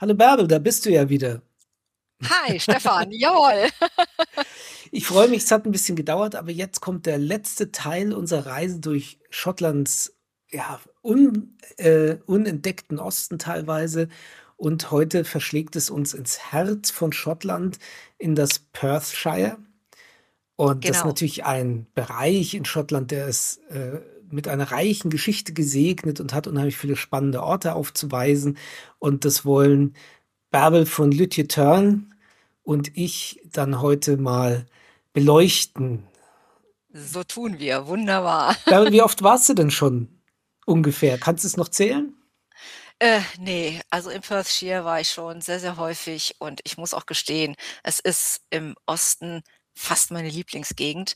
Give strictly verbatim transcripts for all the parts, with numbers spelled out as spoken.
Hallo Bärbel, da bist du ja wieder. Hi, Stefan, jawohl. Ich freue mich, es hat ein bisschen gedauert, aber jetzt kommt der letzte Teil unserer Reise durch Schottlands, ja, un, äh, unentdeckten Osten teilweise. Und heute verschlägt es uns ins Herz von Schottland, in das Perthshire. Und das ist Genau. natürlich ein Bereich in Schottland, der ist äh, mit einer reichen Geschichte gesegnet und hat unheimlich viele spannende Orte aufzuweisen. Und das wollen Bärbel von Lütje Törn und ich dann heute mal beleuchten. So tun wir. Wunderbar. Bärbel, wie oft warst du denn schon ungefähr? Kannst du es noch zählen? Äh, ne, also in Perthshire war ich schon sehr, sehr häufig und ich muss auch gestehen, es ist im Osten fast meine Lieblingsgegend.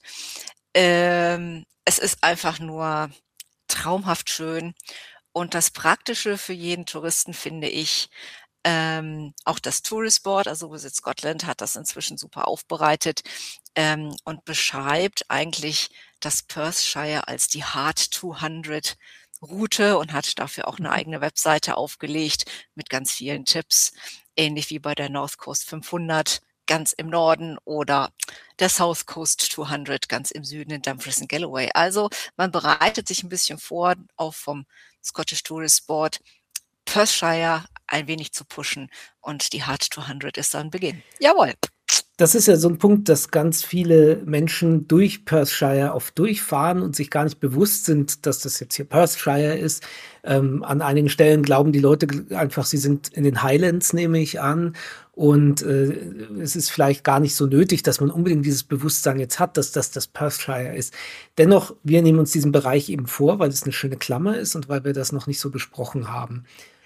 Ähm, es ist einfach nur traumhaft schön und das Praktische für jeden Touristen finde ich, ähm, auch das Tourist Board, also Visit Scotland hat das inzwischen super aufbereitet, ähm, und beschreibt eigentlich das Perthshire als die Hard zweihundert Route und hat dafür auch 'ne Mhm. eigene Webseite aufgelegt mit ganz vielen Tipps, ähnlich wie bei der North Coast fünfhundert ganz im Norden oder der South Coast zweihundert ganz im Süden in Dumfries and Galloway. Also, man bereitet sich 'n bisschen vor, auch vom Scottish Tourist Board, Perthshire ein wenig zu pushen und die Hard zweihundert ist dann Beginn. Jawohl. Das ist ja so 'n Punkt, dass ganz viele Menschen durch Perthshire oft durchfahren und sich gar nicht bewusst sind, dass das jetzt hier Perthshire ist. Ähm, an einigen Stellen glauben die Leute gl einfach, sie sind in den Highlands, nehme ich an. Und, äh, es ist vielleicht gar nicht so nötig, dass man unbedingt dieses Bewusstsein jetzt hat, dass das das Perthshire ist. Dennoch, wir nehmen uns diesen Bereich eben vor, weil es 'ne schöne Klammer ist und weil wir das noch nicht so besprochen haben.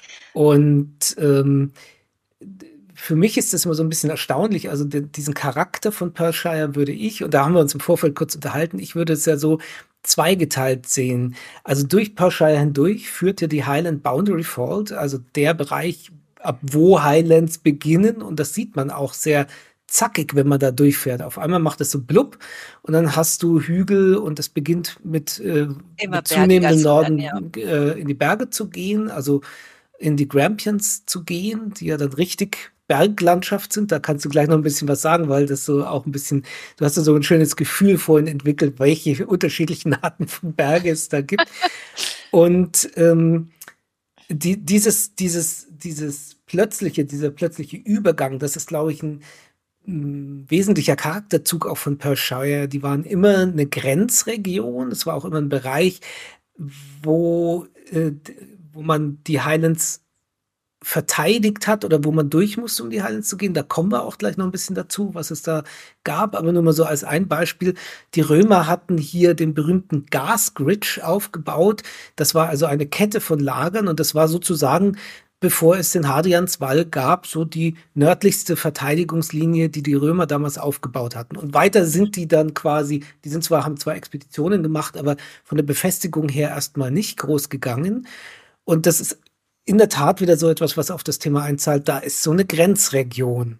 Und, ähm, d für mich ist das immer so 'n bisschen erstaunlich, also d diesen Charakter von Perthshire würde ich und da haben wir uns im Vorfeld kurz unterhalten, ich würde es ja so zweigeteilt sehen. Also, durch Perthshire hindurch führt ja die Highland Boundary Fault, also der Bereich, ab wo Highlands beginnen und das sieht man auch sehr zackig, wenn man da durchfährt. Auf einmal macht es so blub und dann hast du Hügel und es beginnt mit, äh Immer mit bergiger zunehmendem zu werden, ja. Norden, g äh, in die Berge zu gehen, also in die Grampians zu gehen, die ja dann richtig Berglandschaft sind. Da kannst du gleich noch 'n bisschen was sagen, weil das so auch 'n bisschen du hast da so 'n schönes Gefühl vorhin entwickelt, welche unterschiedlichen Arten von Berge es da gibt. Und, ähm, die dieses dieses dieses plötzliche dieser plötzliche Übergang, das ist, glaube ich, 'n 'n wesentlicher Charakterzug auch von Perthshire. Die waren immer 'ne Grenzregion. Es war auch immer 'n Bereich, wo, äh, d wo man die Highlands verteidigt hat oder wo man durch musste, um die Highlands zu gehen. Da kommen wir auch gleich noch 'n bisschen dazu, was es da gab, aber nur mal so als ein Beispiel. Die Römer hatten hier den berühmten Gasbridge aufgebaut. Das war also eine Kette von Lagern und das war sozusagen, bevor es den Hadrianswall gab, so die nördlichste Verteidigungslinie, die die Römer damals aufgebaut hatten. Und weiter sind die dann quasi die sind zwar haben zwar Expeditionen gemacht, aber von der Befestigung her erst mal nicht groß gegangen. Und das ist in der Tat wieder so etwas, was auf das Thema einzahlt, da ist so 'ne Grenzregion.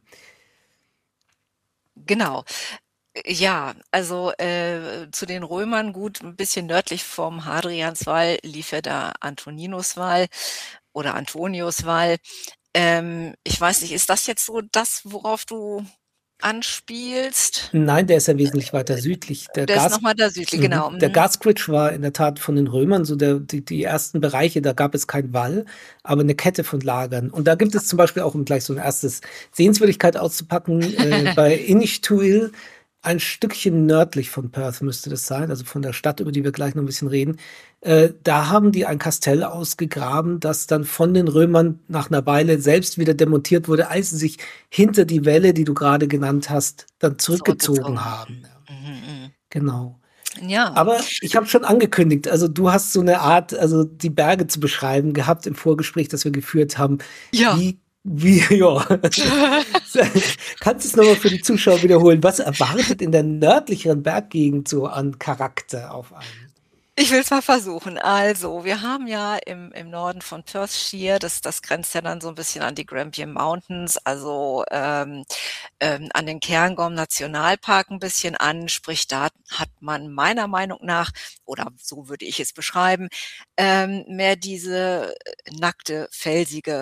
Genau. Äh, ja, also, äh, zu den Römern, gut, 'n bisschen nördlich vom Hadrianswall lief ja der Antoninuswall oder Antoniuswall. Ähm, ich weiß nicht, ist das jetzt so das, worauf du anspielst? Nein, der ist ja wesentlich weiter südlich. Äh, Der der ist noch Gas mal da südlich, mhm, genau, der mhm. Gasbridge war in der Tat von den Römern so der die die ersten Bereiche, da gab es keinen Wall, aber 'ne Kette von Lagern. Und da gibt es zum Beispiel auch, um gleich so 'n erstes Sehenswürdigkeit auszupacken, äh, bei Inisthuil, ein Stückchen nördlich von Perth müsste das sein, also von der Stadt, über die wir gleich noch 'n bisschen reden. Äh, da haben die ein Kastell ausgegraben, das dann von den Römern nach 'ner Weile selbst wieder demontiert wurde, als sie sich hinter die Wälle, die du grade genannt hast, dann zurückgezogen Zurückgezogen. haben, ja. Mhm, mhm. Genau. Ja. Aber ich habe schon angekündigt, also du hast so 'ne Art, also die Berge zu beschreiben gehabt im Vorgespräch, das wir geführt haben. Ja. Wie wie ja. Kannst du's noch mal für die Zuschauer wiederholen? Was erwartet in der nördlicheren Berggegend so an Charakter auf einen? Ich will's mal versuchen. Also, wir haben ja im im Norden von Perthshire, das das grenzt ja dann so 'n bisschen an die Grampian Mountains, also, ähm, ähm, an den Cairngorm Nationalpark 'n bisschen an, sprich, da hat man meiner Meinung nach, oder so würde ich es beschreiben, ähm, mehr diese, äh, nackte, felsige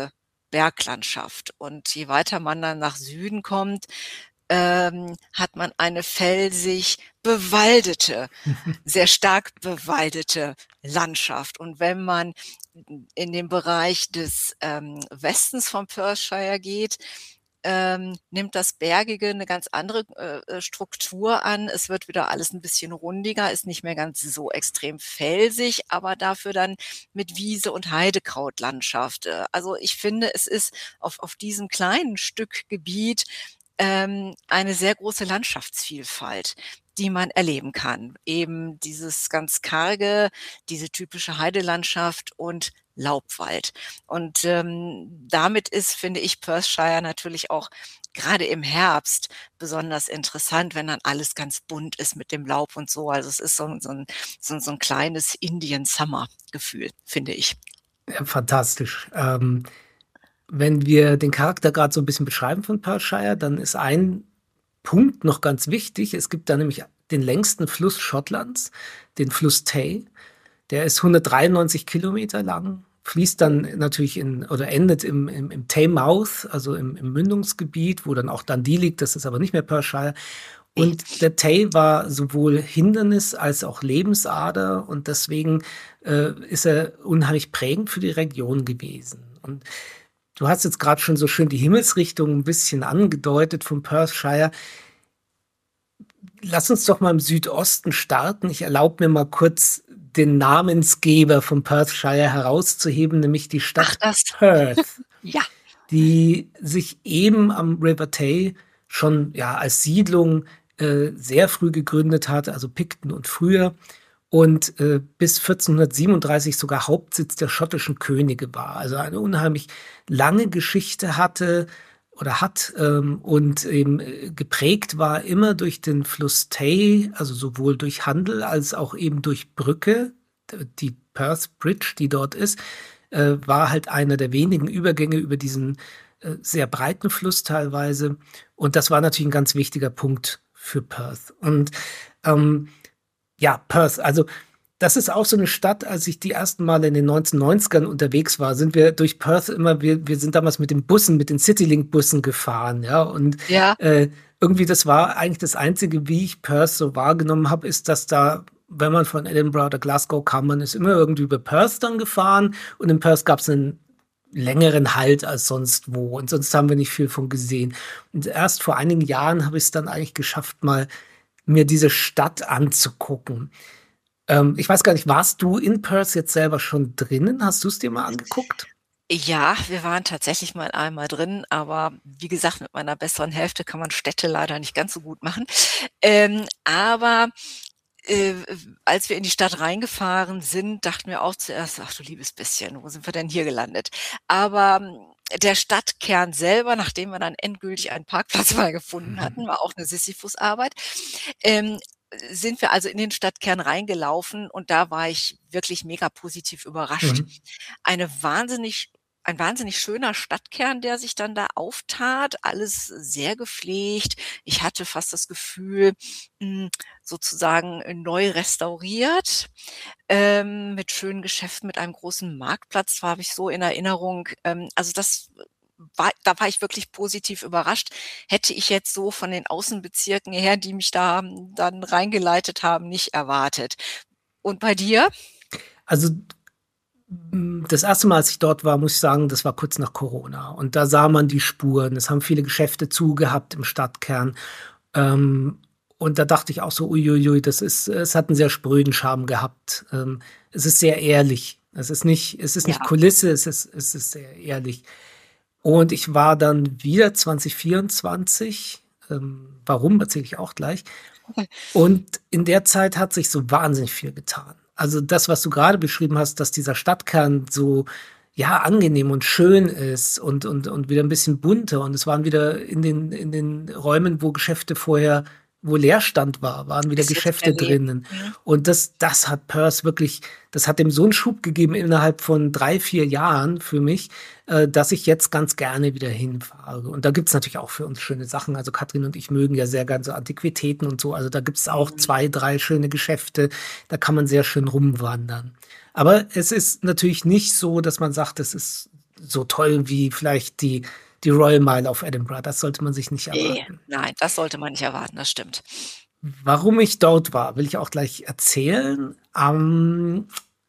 Berglandschaft. Und je weiter man dann nach Süden kommt, ähm, hat man eine felsig bewaldete, sehr stark bewaldete Landschaft. Und wenn man in den Bereich des, ähm, Westens von Perthshire geht, ähm, nimmt das Bergige 'ne ganz andere, äh, äh, Struktur an. Es wird wieder alles 'n bisschen rundiger, ist nicht mehr ganz so extrem felsig, aber dafür dann mit Wiese und Heidekrautlandschaft. Äh, also, ich finde, es ist auf auf diesem kleinen Stück Gebiet, ähm, eine sehr große Landschaftsvielfalt, die man erleben kann. Eben dieses ganz karge, diese typische Heidelandschaft und Laubwald. Und, ähm, damit ist, finde ich, Perthshire natürlich auch grade im Herbst besonders interessant, wenn dann alles ganz bunt ist mit dem Laub und so. Also, es ist so 'n so 'n so 'n so 'n kleines Indian Summer Gefühl, finde ich. Ja, fantastisch. Ähm, wenn wir den Charakter grad so 'n bisschen beschreiben von Perthshire, dann ist ein Punkt noch ganz wichtig. Es gibt da nämlich den längsten Fluss Schottlands, den Fluss Tay. Der ist hundertdreiundneunzig Kilometer lang, fließt dann natürlich in oder endet im im im Taymouth, also im im Mündungsgebiet, wo dann auch Dundee liegt. Das ist aber nicht mehr Perthshire. Ne. Und der Tay war sowohl Hindernis als auch Lebensader und deswegen, äh, ist er unheimlich prägend für die Region gewesen. Und du hast jetzt grad schon so schön die Himmelsrichtung 'n bisschen angedeutet von Perthshire. Lass uns doch mal im Südosten starten. Ich erlaube mir mal kurz, den Namensgeber von Perthshire herauszuheben, nämlich die Ach, Stadt das. Perth, Ja. die sich eben am River Tay schon, ja, als Siedlung, äh, sehr früh gegründet hat, also Picten und früher und, äh, bis vierzehnhundertsiebenunddreißig sogar Hauptsitz der schottischen Könige war. Also, eine unheimlich lange Geschichte hatte oder hat, ähm, und eben, äh, geprägt war immer durch den Fluss Tay, also sowohl durch Handel als auch eben durch Brücke. D die Perth Bridge, die dort ist, äh, war halt einer der wenigen Übergänge über diesen, äh, sehr breiten Fluss teilweise. Und das war natürlich 'n ganz wichtiger Punkt für Perth. Und, ähm, ja, Perth, also, das ist auch so 'ne Stadt, als ich die ersten Male in den neunzehnneunzigern unterwegs war, sind wir durch Perth immer wir wir sind damals mit den Bussen mit den Citylink-Bussen gefahren, ja? Und, Ja. äh, irgendwie das war eigentlich das Einzige, wie ich Perth so wahrgenommen habe, ist, dass da, wenn man von Edinburgh oder Glasgow kam, man ist immer irgendwie über Perth dann gefahren und in Perth gab's 'nen längeren Halt als sonst wo und sonst haben wir nicht viel von gesehen. Und erst vor einigen Jahren habe ich's dann eigentlich geschafft, mal mir diese Stadt anzugucken. Ähm, ich weiß gar nicht, warst du in Perth jetzt selber schon drinnen? Hast du's dir mal angeguckt? Ja, wir waren tatsächlich mal einmal drin, aber wie gesagt, mit meiner besseren Hälfte kann man Städte leider nicht ganz so gut machen. Ähm, aber, äh, w als wir in die Stadt reingefahren sind, dachten wir auch zuerst: „Ach du liebes bisschen, wo sind wir denn hier gelandet?“ Aber, hm, der Stadtkern selber, nachdem wir dann endgültig einen Parkplatz mal gefunden hatten, war auch 'ne Sisyphusarbeit, ähm, sind wir also in den Stadtkern reingelaufen und da war ich wirklich mega positiv überrascht. Mhm. Eine wahnsinnig ein wahnsinnig schöner Stadtkern, der sich dann da auftat, alles sehr gepflegt. Ich hatte fast das Gefühl, hm, sozusagen, äh, neu restauriert, ähm, mit schönen Geschäften, mit einem großen Marktplatz, habe ich so in Erinnerung. Ähm, also, das war da war ich wirklich positiv überrascht. Hätte ich jetzt so von den Außenbezirken her, die mich da dann reingeleitet haben, nicht erwartet. Und bei dir? Also, hm, das erste Mal, als ich dort war, muss ich sagen, das war kurz nach Corona und da sah man die Spuren. Es haben viele Geschäfte zu gehabt im Stadtkern. Ähm, und da dachte ich auch so: „Ui, ui, ui, das ist es hat 'n sehr spröden Charme gehabt.“ Ähm, es ist sehr ehrlich. Es ist nicht es ist nicht Ja. Kulisse, es ist es ist sehr ehrlich. Und ich war dann wieder zwanzig vierundzwanzig, ähm, warum, erzähle ich auch gleich. Und in der Zeit hat sich so wahnsinnig viel getan. Also, das, was du grade beschrieben hast, dass dieser Stadtkern so, ja, angenehm und schön ist und und und wieder 'n bisschen bunter und es waren wieder in den in den Räumen, wo Geschäfte vorher wo Leerstand war, waren wieder Ist jetzt mehr Geschäfte Leben. drinnen. Mhm. Und das das hat Perth wirklich das hat dem so 'n Schub gegeben innerhalb von drei, vier Jahren für mich, äh, dass ich jetzt ganz gerne wieder hinfahre. Und da gibt's natürlich auch für uns schöne Sachen. Also, Katrin und ich mögen ja sehr gern so Antiquitäten und so. Also, da gibt's auch Mhm. zwei, drei schöne Geschäfte. Da kann man sehr schön rumwandern. Aber es ist natürlich nicht so, dass man sagt, das ist so toll wie vielleicht die, die Royal Mile auf Edinburgh. Das sollte man sich nicht Ne, erwarten. nein, das sollte man nicht erwarten, das stimmt. Warum ich dort war, will ich auch gleich erzählen. Ähm,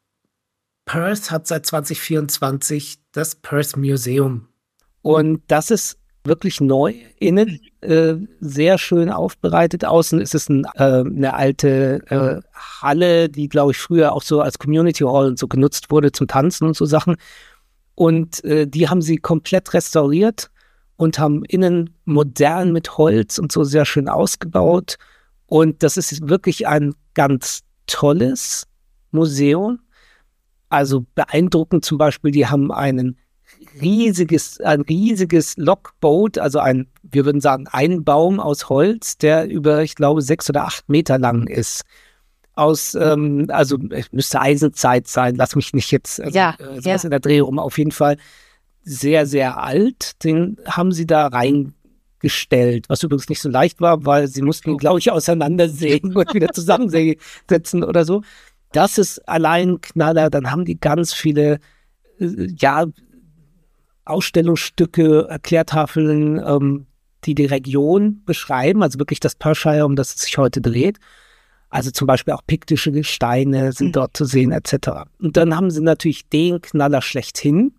Perth hat seit zwanzig vierundzwanzig das Perth Museum. Und das ist wirklich neu, innen äh, sehr schön aufbereitet. Außen ist es ein, äh, eine alte äh, Halle, die, glaube ich, früher auch so als Community Hall und so genutzt wurde zum Tanzen und so Sachen. Und äh, die haben sie komplett restauriert und haben innen modern mit Holz und so sehr schön ausgebaut. Und das ist wirklich ein ganz tolles Museum. Also beeindruckend zum Beispiel, die haben einen riesiges, ein riesiges Lockboat, also ein, wir würden sagen, ein Baum aus Holz, der über, ich glaube, sechs oder acht Meter lang ist. Aus, ähm, also es müsste Eisenzeit sein, lass mich nicht jetzt, also, Ja, äh, sowas ja. in der Drehung, auf jeden Fall sehr, sehr alt. Den haben sie da reingestellt, was übrigens nicht so leicht war, weil sie mussten, glaube ich, auseinandersägen und wieder zusammensetzen oder so. Das ist allein ein Knaller. Dann haben die ganz viele, äh, ja, Ausstellungsstücke, Erklärtafeln, ähm, die die Region beschreiben, also wirklich das Perthshire, um das es sich heute dreht. Also zum Beispiel auch piktische Gesteine sind dort zu sehen, et cetera. Und dann haben sie natürlich den Knaller schlechthin.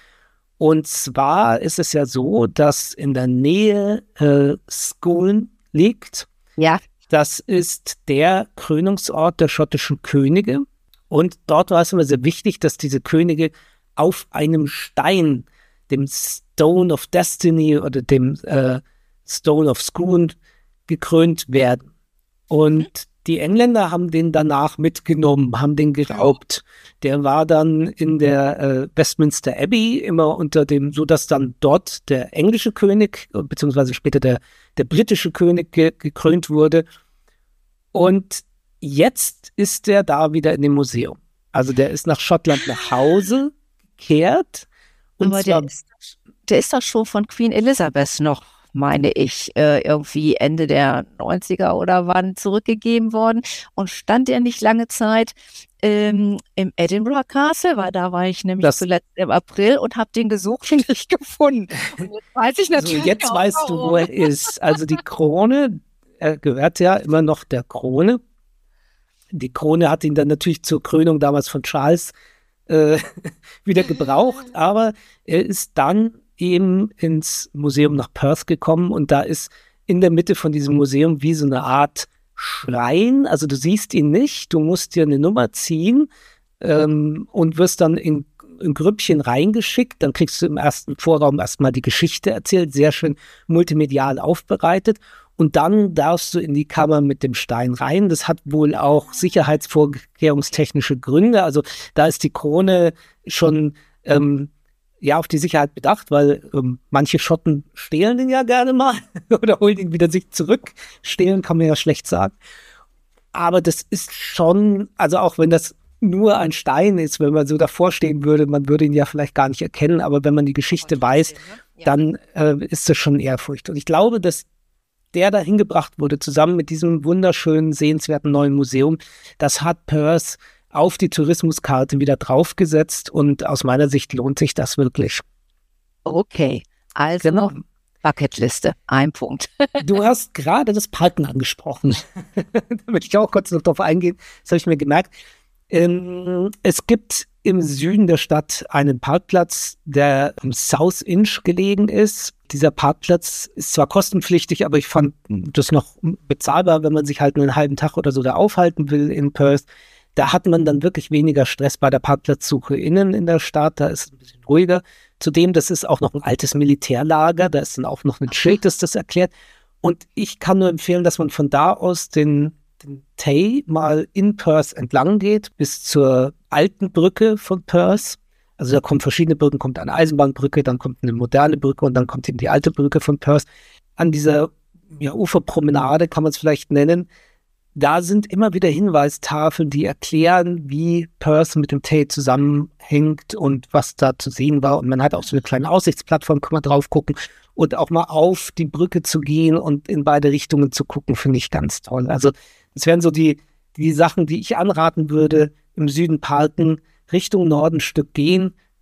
Und zwar ist es ja so, dass in der Nähe äh, Scone liegt. Ja. Das ist der Krönungsort der schottischen Könige. Und dort war es immer sehr wichtig, dass diese Könige auf einem Stein, dem Stone of Destiny oder dem äh, Stone of Scone, gekrönt werden. Und die Engländer haben den danach mitgenommen, haben den geraubt. Der war dann in der äh, Westminster Abbey immer unter dem, so dass dann dort der englische König, beziehungsweise später der, der britische König ge gekrönt wurde. Und jetzt ist der da wieder in dem Museum. Also der ist nach Schottland nach Hause gekehrt. Und Aber zwar, der ist, der ist doch schon von Queen Elizabeth noch, meine ich, äh, irgendwie Ende der neunziger oder wann zurückgegeben worden und stand ja nicht lange Zeit ähm, im Edinburgh Castle, weil da war ich nämlich Das- zuletzt im April und habe den gesucht und nicht gefunden. Und jetzt weiß ich so natürlich jetzt auch, weißt du, wo warum. er ist. Also die Krone, er gehört ja immer noch der Krone. Die Krone hat ihn dann natürlich zur Krönung damals von Charles äh, wieder gebraucht, aber er ist dann eben ins Museum nach Perth gekommen und da ist in der Mitte von diesem Museum wie so eine Art Schrein, also du siehst ihn nicht, du musst dir eine Nummer ziehen ähm, und wirst dann in, in Grüppchen reingeschickt, dann kriegst du im ersten Vorraum erstmal die Geschichte erzählt, sehr schön multimedial aufbereitet und dann darfst du in die Kammer mit dem Stein rein. Das hat wohl auch sicherheitsvorkehrungstechnische Gründe, also da ist die Krone schon ähm, ja, auf die Sicherheit bedacht, weil ähm, manche Schotten stehlen den ja gerne mal oder holen ihn wieder sich zurück. Stehlen kann man ja schlecht sagen. Aber das ist schon, also auch wenn das nur ein Stein ist, wenn man so davor stehen würde, man würde ihn ja vielleicht gar nicht erkennen, aber wenn man die Geschichte weiß, Ja. dann äh, ist das schon Ehrfurcht. Und ich glaube, dass der da hingebracht wurde, zusammen mit diesem wunderschönen, sehenswerten neuen Museum, das hat Perth auf die Tourismuskarte wieder draufgesetzt und aus meiner Sicht lohnt sich das wirklich. Okay, also Genau. Bucketliste, ein Punkt. Du hast gerade das Parken angesprochen. Da möchte ich auch kurz noch drauf eingehen. Das habe ich mir gemerkt. Ähm, es gibt im Süden der Stadt einen Parkplatz, der im South Inch gelegen ist. Dieser Parkplatz ist zwar kostenpflichtig, aber ich fand das noch bezahlbar, wenn man sich halt einen halben Tag oder so da aufhalten will in Perth. Da hat man dann wirklich weniger Stress bei der Parkplatzsuche innen in der Stadt. Da ist es ein bisschen ruhiger. Zudem, das ist auch noch ein altes Militärlager. Da ist dann auch noch ein Schild, das das erklärt. Und ich kann nur empfehlen, dass man von da aus den, den Tay mal in Perth entlang geht, bis zur alten Brücke von Perth. Also da kommen verschiedene Brücken, kommt eine Eisenbahnbrücke, dann kommt eine moderne Brücke und dann kommt eben die alte Brücke von Perth. An dieser ja, Uferpromenade kann man es vielleicht nennen. Da sind immer wieder Hinweistafeln, die erklären, wie Perth mit dem Tay zusammenhängt und was da zu sehen war. Und man hat auch so eine kleine Aussichtsplattform, kann man drauf gucken. Und auch mal auf die Brücke zu gehen und in beide Richtungen zu gucken, finde ich ganz toll. Also das wären so die, die Sachen, die ich anraten würde, im Süden parken, Richtung Norden ein Stück gehen,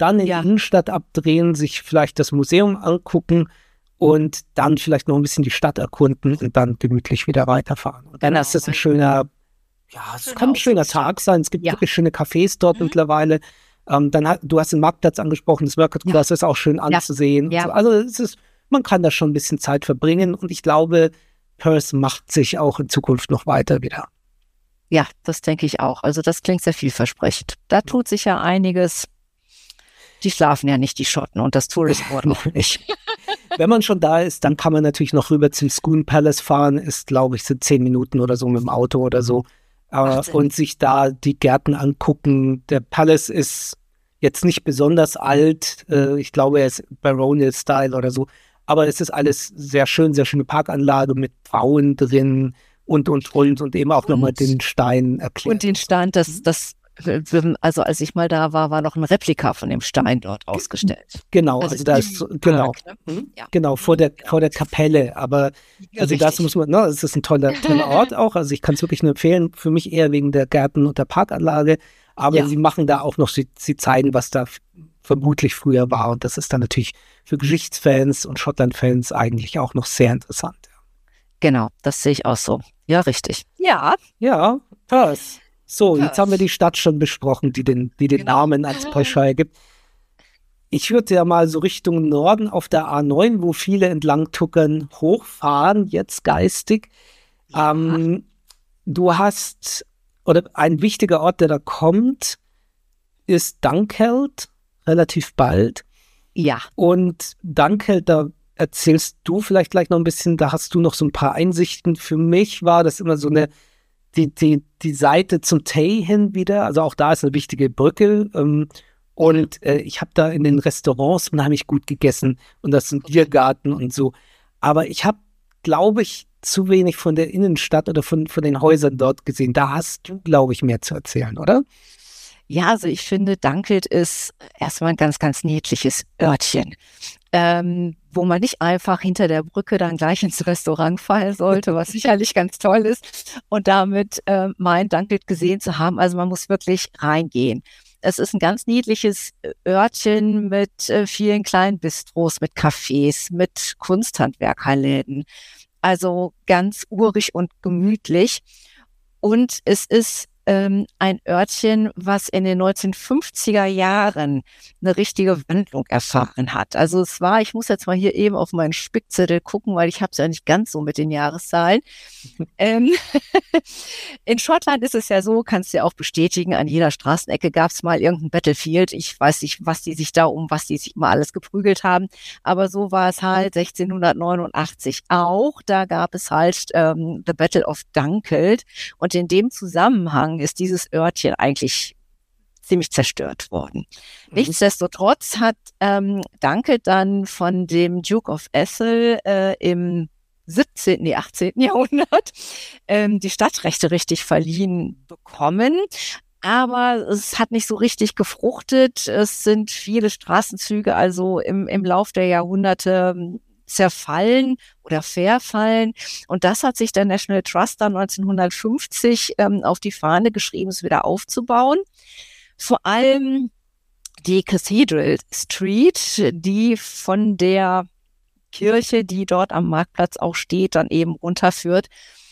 dann in Ja. die Innenstadt abdrehen, sich vielleicht das Museum angucken und dann vielleicht noch ein bisschen die Stadt erkunden und dann gemütlich wieder weiterfahren. Und dann Genau. ist das ein schöner, ja, es Schöner kann ein schöner Ausflugstag. Tag sein. Es gibt Ja. wirklich schöne Cafés dort Mhm. mittlerweile. Ähm, dann hat, du hast den Marktplatz angesprochen, das Mercatplatz ist auch schön anzusehen. und Ja. So. Also es ist, man kann da schon ein bisschen Zeit verbringen und ich glaube, Perth macht sich auch in Zukunft noch weiter wieder. Ja, das denke ich auch. Also das klingt sehr vielversprechend. Da tut sich ja einiges. Die schlafen ja nicht, die Schotten, und das Tourist Board auch nicht. Wenn man schon da ist, dann kann man natürlich noch rüber zum Scone Palace fahren. Ist, glaube ich, sind zehn Minuten oder so mit dem Auto oder so. Äh, und sich da die Gärten angucken. Der Palace ist jetzt nicht besonders alt. Äh, ich glaube, er ist Baronial-Style oder so. Aber es ist alles sehr schön, sehr schöne Parkanlage mit Bauen drin und, und, und. Und eben auch nochmal den Stein erklärt. Und den Stand, das, das, also als ich mal da war, war noch ein Replika von dem Stein dort ausgestellt. Genau, Also also da ist, im genau, Park, ne? Ja. genau, vor der, Genau. vor der Kapelle. Aber also das Richtig. muss man, ne, es ist ein toller, toller Ort auch. Also ich kann es wirklich nur empfehlen. Für mich eher wegen der Gärten und der Parkanlage. Aber Ja. sie machen da auch noch, sie, sie zeigen, was da f- vermutlich früher war. Und das ist dann natürlich für Geschichtsfans und Schottland-Fans eigentlich auch noch sehr interessant. Genau, das sehe ich auch so. Ja, richtig. Ja, Ja, Perth. So, jetzt Perth. haben wir die Stadt schon besprochen, die den, die den Genau. Namen als Perthshire gibt. Ich würde ja mal so Richtung Norden auf der A neun, wo viele entlang tuckern, hochfahren, jetzt geistig. Ähm, du hast, oder ein wichtiger Ort, der da kommt, ist Dunkeld, relativ bald. ja. Und Dunkeld, da erzählst du vielleicht gleich noch ein bisschen, da hast du noch so ein paar Einsichten. Für mich war das immer so eine, die, die, die Seite zum Tay hin wieder, also auch da ist eine wichtige Brücke. Ähm, und äh, ich habe da in den Restaurants unheimlich gut gegessen und das ist ein Biergarten und so. Aber ich habe, glaube ich, zu wenig von der Innenstadt oder von, von den Häusern dort gesehen. Da hast du, glaube ich, mehr zu erzählen, oder? Ja, also ich finde, Dunkeld ist erstmal ein ganz, ganz niedliches Örtchen, ähm, wo man nicht einfach hinter der Brücke dann gleich ins Restaurant fallen sollte, was sicherlich ganz toll ist und damit äh, mein Dunkeld gesehen zu haben. Also man muss wirklich reingehen. Es ist ein ganz niedliches Örtchen mit äh, vielen kleinen Bistros, mit Cafés, mit Kunsthandwerkerläden. Also ganz urig und gemütlich. Und es ist ähm, ein Örtchen, was in den neunzehnhundertfünfziger Jahren eine richtige Wandlung erfahren hat. Also es war, ich muss jetzt mal hier eben auf meinen Spickzettel gucken, weil ich habe es ja nicht ganz so mit den Jahreszahlen. ähm, in Schottland ist es ja so, kannst du ja auch bestätigen, an jeder Straßenecke gab es mal irgendein Battlefield. Ich weiß nicht, was die sich da um, was die sich mal alles geprügelt haben. Aber so war es halt sechzehnhundertneunundachtzig auch. Da gab es halt ähm, The Battle of Dunkeld. Und in dem Zusammenhang ist dieses Örtchen eigentlich ziemlich zerstört worden. Mhm. Nichtsdestotrotz hat ähm, Dunkeld dann von dem Duke of Atholl äh, im siebzehnten, nee, achtzehnten Jahrhundert ähm, die Stadtrechte richtig verliehen bekommen. Aber es hat nicht so richtig gefruchtet. Es sind viele Straßenzüge also im, im Lauf der Jahrhunderte zerfallen oder verfallen. Und das hat sich der National Trust dann neunzehnhundertfünfzig ähm, auf die Fahne geschrieben, es wieder aufzubauen. Vor allem die Cathedral Street, die von der Kirche, die dort am Marktplatz auch steht, dann eben runterführt.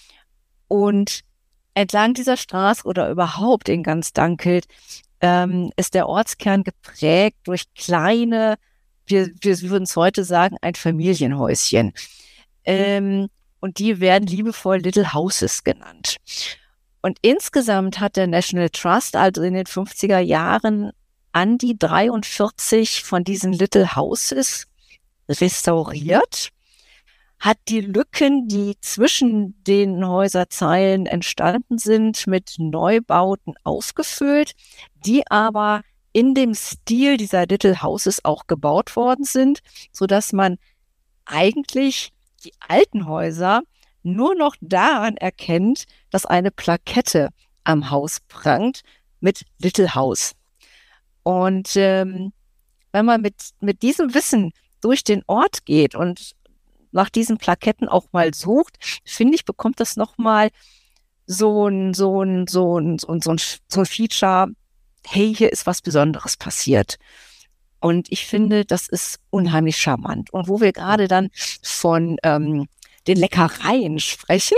Und entlang dieser Straße oder überhaupt in ganz Dunkeld ähm, ist der Ortskern geprägt durch kleine, wir, wir würden es heute sagen, ein Familienhäuschen. Ähm, und die werden liebevoll Little Houses genannt. Und insgesamt hat der National Trust also in den fünfziger Jahren an die dreiundvierzig von diesen Little Houses restauriert, hat die Lücken, die zwischen den Häuserzeilen entstanden sind, mit Neubauten aufgefüllt, die aber in dem Stil dieser Little Houses auch gebaut worden sind, sodass man eigentlich die alten Häuser nur noch daran erkennt, dass eine Plakette am Haus prangt mit Little House. Und ähm, wenn man mit, mit diesem Wissen durch den Ort geht und nach diesen Plaketten auch mal sucht, finde ich, bekommt das nochmal so ein, so ein, so ein, so ein, so ein, so ein Feature, hey, hier ist was Besonderes passiert. Und ich finde, das ist unheimlich charmant. Und wo wir gerade dann von ähm, den Leckereien sprechen,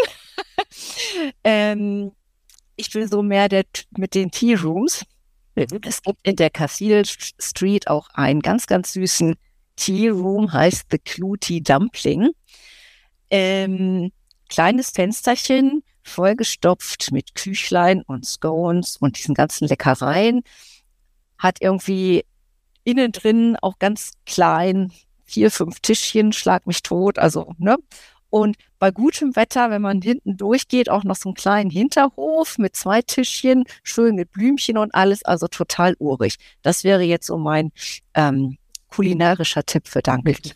ähm, ich bin so mehr der Typ mit den Tea Rooms. Es gibt in der Cathedral Street auch einen ganz, ganz süßen Tea Room, heißt The Clue Tea Dumpling. Ähm, kleines Fensterchen, vollgestopft mit Küchlein und Scones und diesen ganzen Leckereien. Hat irgendwie innen drin auch ganz klein, vier, fünf Tischchen, schlag mich tot, also, ne? Und bei gutem Wetter, wenn man hinten durchgeht, auch noch so einen kleinen Hinterhof mit zwei Tischchen, schön mit Blümchen und alles, also total urig. Das wäre jetzt so mein ähm, kulinarischer Tipp für Dunkeld.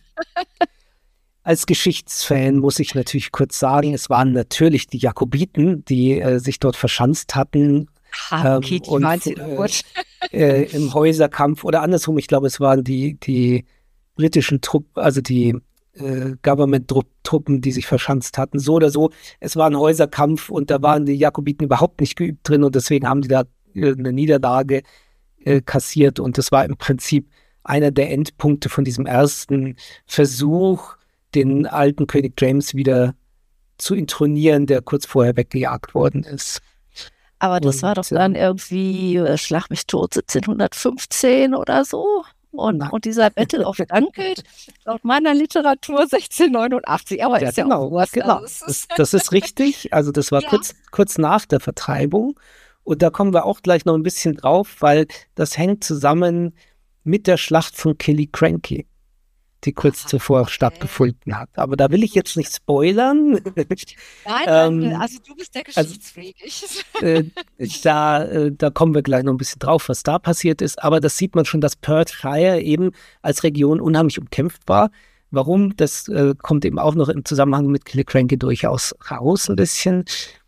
Als Geschichtsfan muss ich natürlich kurz sagen, es waren natürlich die Jakobiten, die äh, sich dort verschanzt hatten. Ah, okay, ähm, die und waren sie äh, gut. äh, im Häuserkampf oder andersrum, ich glaube, es waren die, die britischen Truppen, also die äh, Government-Truppen, die sich verschanzt hatten, so oder so. Es war ein Häuserkampf und da waren die Jakobiten überhaupt nicht geübt drin und deswegen haben die da äh, eine Niederlage äh, kassiert und das war im Prinzip einer der Endpunkte von diesem ersten Versuch, den alten König James wieder zu intronieren, der kurz vorher weggejagt worden ist. Aber das Und, war doch dann irgendwie, äh, schlag mich tot, siebzehnhundertfünfzehn oder so. Und, und dieser Battle of Dunkeld, laut meiner Literatur sechzehnhundertneunundachtzig. Aber ja, ist ja genau, auch Wurst. genau. Also Das, das ist richtig. Also das war ja. kurz, kurz nach der Vertreibung. Und da kommen wir auch gleich noch ein bisschen drauf, weil das hängt zusammen mit der Schlacht von Killiecrankie, die kurz Ah, zuvor okay. stattgefunden hat. Aber da will ich jetzt nicht spoilern. Nein, ähm, nein, also du bist der Geschichtsfreak. Also, äh, da, äh, da kommen wir gleich noch ein bisschen drauf, was da passiert ist. Aber das sieht man schon, dass Perthshire eben als Region unheimlich umkämpft war. Warum? Das äh, kommt eben auch noch im Zusammenhang mit Killiecrankie durchaus raus ein bisschen.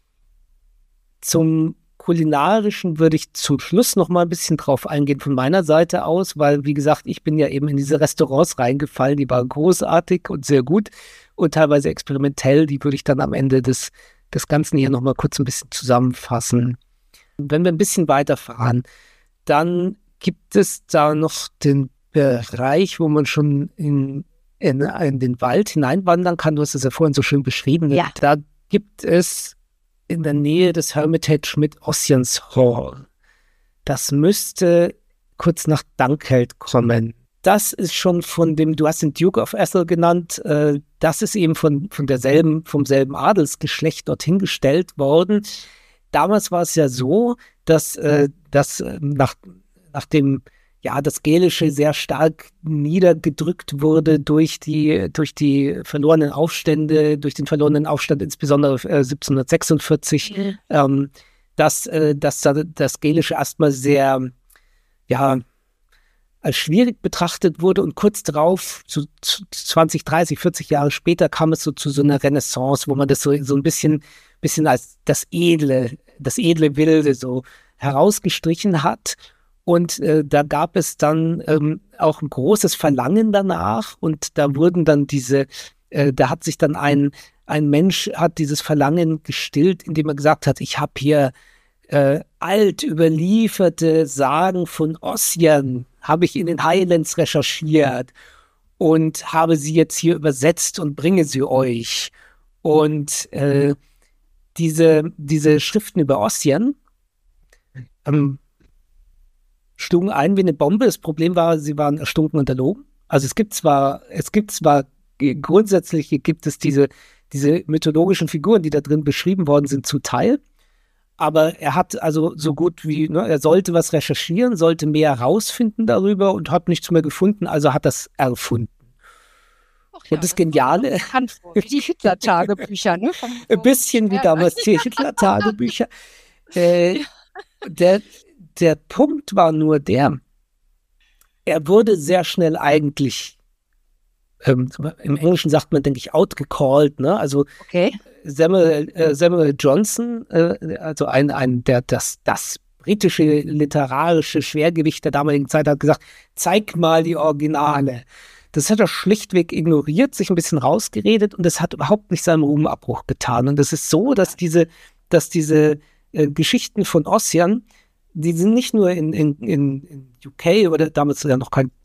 Zum Kulinarischen würde ich zum Schluss noch mal ein bisschen drauf eingehen von meiner Seite aus, weil, wie gesagt, ich bin ja eben in diese Restaurants reingefallen, die waren großartig und sehr gut und teilweise experimentell, die würde ich dann am Ende des, des Ganzen hier noch mal kurz ein bisschen zusammenfassen. Wenn wir ein bisschen weiterfahren, dann gibt es da noch den Bereich, wo man schon in, in, in den Wald hineinwandern kann. Du hast es ja vorhin so schön beschrieben. Ja. Da gibt es in der Nähe des Hermitage mit Ossian's Hall. Das müsste kurz nach Dunkeld kommen. Das ist schon von dem, du hast den Duke of Atholl genannt, äh, das ist eben von, von derselben, vom selben Adelsgeschlecht dorthin gestellt worden. Damals war es ja so, dass, äh, dass äh, nach, nachdem ja, das Gälische sehr stark niedergedrückt wurde durch die, durch die verlorenen Aufstände, durch den verlorenen Aufstand insbesondere äh, siebzehnhundertsechsundvierzig, mhm. ähm, dass, äh, dass das Gälische erstmal sehr, ja, als schwierig betrachtet wurde und kurz darauf, so zwanzig, dreißig, vierzig Jahre später, kam es so zu so einer Renaissance, wo man das so, so ein bisschen, bisschen als das edle, das edle Wilde so herausgestrichen hat. Und äh, da gab es dann ähm, auch ein großes Verlangen danach und da wurden dann diese, äh, da hat sich dann ein, ein Mensch, hat dieses Verlangen gestillt, indem er gesagt hat, ich habe hier äh, alt überlieferte Sagen von Ossian, habe ich in den Highlands recherchiert und habe sie jetzt hier übersetzt und bringe sie euch. Und äh, diese, diese Schriften über Ossian, ähm, schlugen ein wie eine Bombe. Das Problem war, sie waren erstunken und erlogen. Also es gibt zwar, es gibt zwar grundsätzlich gibt es diese, diese mythologischen Figuren, die da drin beschrieben worden sind, zu Teil. Aber er hat also so gut wie, ne, er sollte was recherchieren, sollte mehr herausfinden darüber und hat nichts mehr gefunden, also hat das erfunden. Ach ja, und das, das Geniale, wie die Hitler-Tagebücher, ne? Ein bisschen wie damals die Hitler-Tagebücher. Äh, der Der Punkt war nur der, er wurde sehr schnell eigentlich, ähm, im Englischen sagt man, denke ich, outgecalled, ne? Also okay. Samuel, äh, Samuel Johnson, äh, also ein, ein der, das, das britische literarische Schwergewicht der damaligen Zeit, hat gesagt, zeig mal die Originale. Das hat er schlichtweg ignoriert, sich ein bisschen rausgeredet und das hat überhaupt nicht seinem Ruhmabbruch getan. Und es ist so, dass diese, dass diese äh, Geschichten von Ossian, die sind nicht nur in, in, in U K oder damals ja noch kein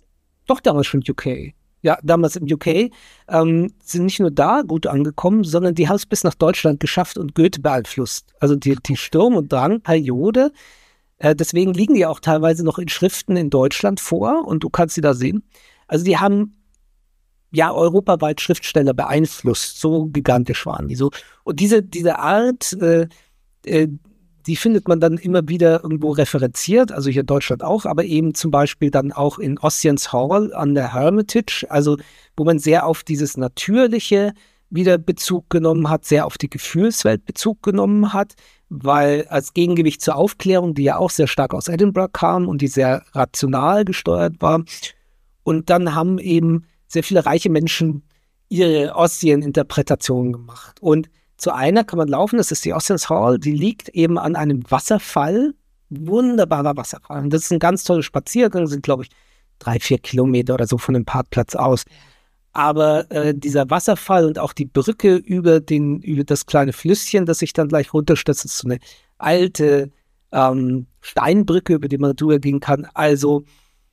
Doch damals schon U K. Ja, damals im U K, ähm, sind nicht nur da gut angekommen, sondern die haben es bis nach Deutschland geschafft und Goethe beeinflusst. Also die, die Sturm- und Drang-Periode, äh, deswegen liegen die auch teilweise noch in Schriften in Deutschland vor und du kannst sie da sehen. Also die haben ja europaweit Schriftsteller beeinflusst, so gigantisch waren die so. Und diese, diese Art, äh, äh, die findet man dann immer wieder irgendwo referenziert, also hier in Deutschland auch, aber eben zum Beispiel dann auch in Ossian's Hall an der Hermitage, also wo man sehr auf dieses Natürliche wieder Bezug genommen hat, sehr auf die Gefühlswelt Bezug genommen hat, weil als Gegengewicht zur Aufklärung, die ja auch sehr stark aus Edinburgh kam und die sehr rational gesteuert war. Und dann haben eben sehr viele reiche Menschen ihre Ossian-Interpretationen gemacht. Und zu einer kann man laufen, das ist die Ossian's Hall, die liegt eben an einem Wasserfall, wunderbarer Wasserfall. Und das ist ein ganz toller Spaziergang, sind glaube ich drei, vier Kilometer oder so von dem Parkplatz aus. Aber äh, dieser Wasserfall und auch die Brücke über, den, über das kleine Flüsschen, das sich dann gleich runterstürzt, ist so eine alte ähm, Steinbrücke, über die man drüber gehen kann. Also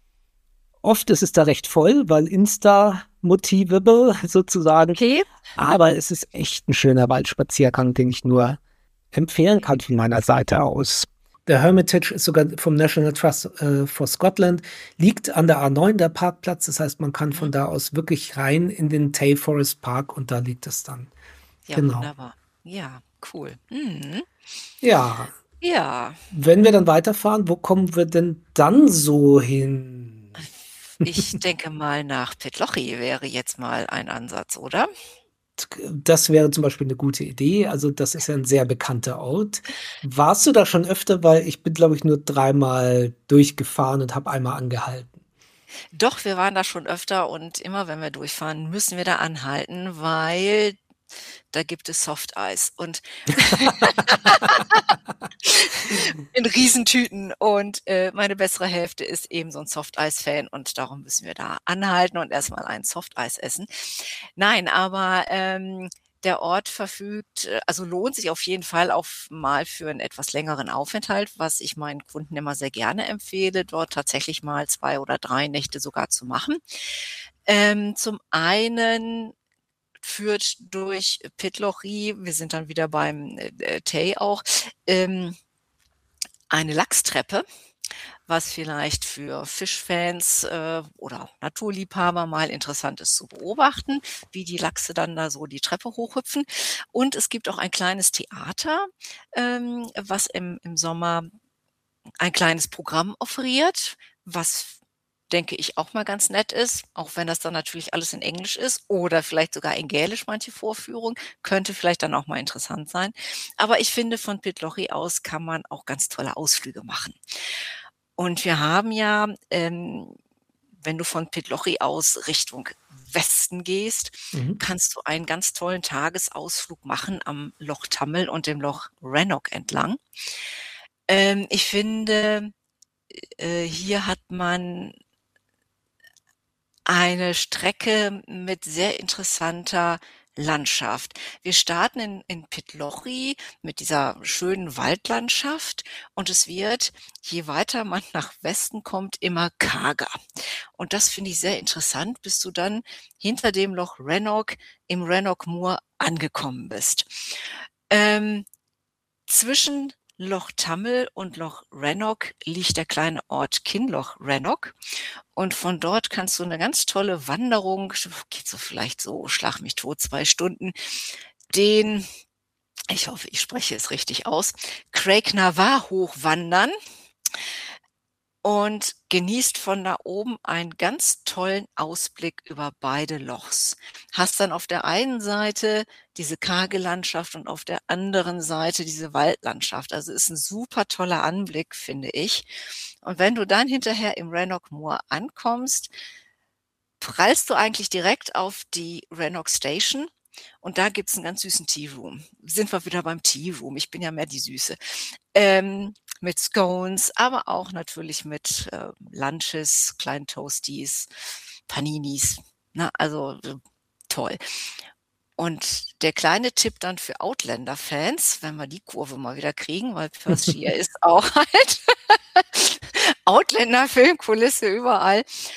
oft ist es da recht voll, weil Insta-motivable sozusagen. Okay. Aber es ist echt ein schöner Waldspaziergang, den ich nur empfehlen kann von meiner Seite aus. Der Hermitage ist sogar vom National Trust äh, for Scotland, liegt an der A neun, der Parkplatz. Das heißt, man kann von da aus wirklich rein in den Tay Forest Park und da liegt es dann. Ja, Genau. wunderbar. Ja, cool. Mhm. Ja, Ja, wenn wir dann weiterfahren, wo kommen wir denn dann so hin? ich denke mal, nach Pitlochry wäre jetzt mal ein Ansatz, oder? Das wäre zum Beispiel eine gute Idee. Also das ist ja ein sehr bekannter Ort. Warst du da schon öfter? Weil ich bin, glaube ich, nur dreimal durchgefahren und habe einmal angehalten. Doch, wir waren da schon öfter und immer wenn wir durchfahren, müssen wir da anhalten, weil da gibt es Softeis und in Riesentüten und äh, meine bessere Hälfte ist eben so ein Softeis-Fan und darum müssen wir da anhalten und erstmal ein Softeis essen. Nein, aber ähm, der Ort verfügt, äh, also lohnt sich auf jeden Fall auch mal für einen etwas längeren Aufenthalt, was ich meinen Kunden immer sehr gerne empfehle, dort tatsächlich mal zwei oder drei Nächte sogar zu machen. Ähm, zum einen führt durch Pitlochry, wir sind dann wieder beim äh, Tay auch, ähm, eine Lachstreppe, was vielleicht für Fischfans äh, oder Naturliebhaber mal interessant ist zu beobachten, wie die Lachse dann da so die Treppe hochhüpfen. Und es gibt auch ein kleines Theater, ähm, was im, im Sommer ein kleines Programm offeriert, was denke ich auch mal ganz nett ist, auch wenn das dann natürlich alles in Englisch ist oder vielleicht sogar in Gälisch manche Vorführung, könnte vielleicht dann auch mal interessant sein. Aber ich finde, von Pitlochry aus kann man auch ganz tolle Ausflüge machen. Und wir haben ja, ähm, wenn du von Pitlochry aus Richtung Westen gehst, Mhm. kannst du einen ganz tollen Tagesausflug machen am Loch Tammel und dem Loch Rannoch entlang. Ähm, ich finde, äh, hier hat man eine Strecke mit sehr interessanter Landschaft. Wir starten in in Pitlochry mit dieser schönen Waldlandschaft und es wird, je weiter man nach Westen kommt, immer karger. Und das finde ich sehr interessant, bis du dann hinter dem Loch Rannoch im Rannoch Moor angekommen bist. Ähm, zwischen Loch Tammel und Loch Rannoch liegt der kleine Ort Kinloch Rannoch. Und von dort kannst du eine ganz tolle Wanderung, geht so vielleicht so, schlag mich tot, zwei Stunden, den, ich hoffe, ich spreche es richtig aus, Craignavar hochwandern und genießt von da oben einen ganz tollen Ausblick über beide Lochs. Hast dann auf der einen Seite diese karge Landschaft und auf der anderen Seite diese Waldlandschaft. Also ist ein super toller Anblick, finde ich. Und wenn du dann hinterher im Rannoch Moor ankommst, prallst du eigentlich direkt auf die Rannoch Station und da gibt's einen ganz süßen Tea Room. Sind wir wieder beim Tea Room. Ich bin ja mehr die Süße. Ähm, mit Scones, aber auch natürlich mit äh, Lunches, kleinen Toasties, Paninis. Na, also äh, toll. Und der kleine Tipp dann für Outlander-Fans, wenn wir die Kurve mal wieder kriegen, weil Perthshire ist auch halt Outlander-Filmkulisse überall.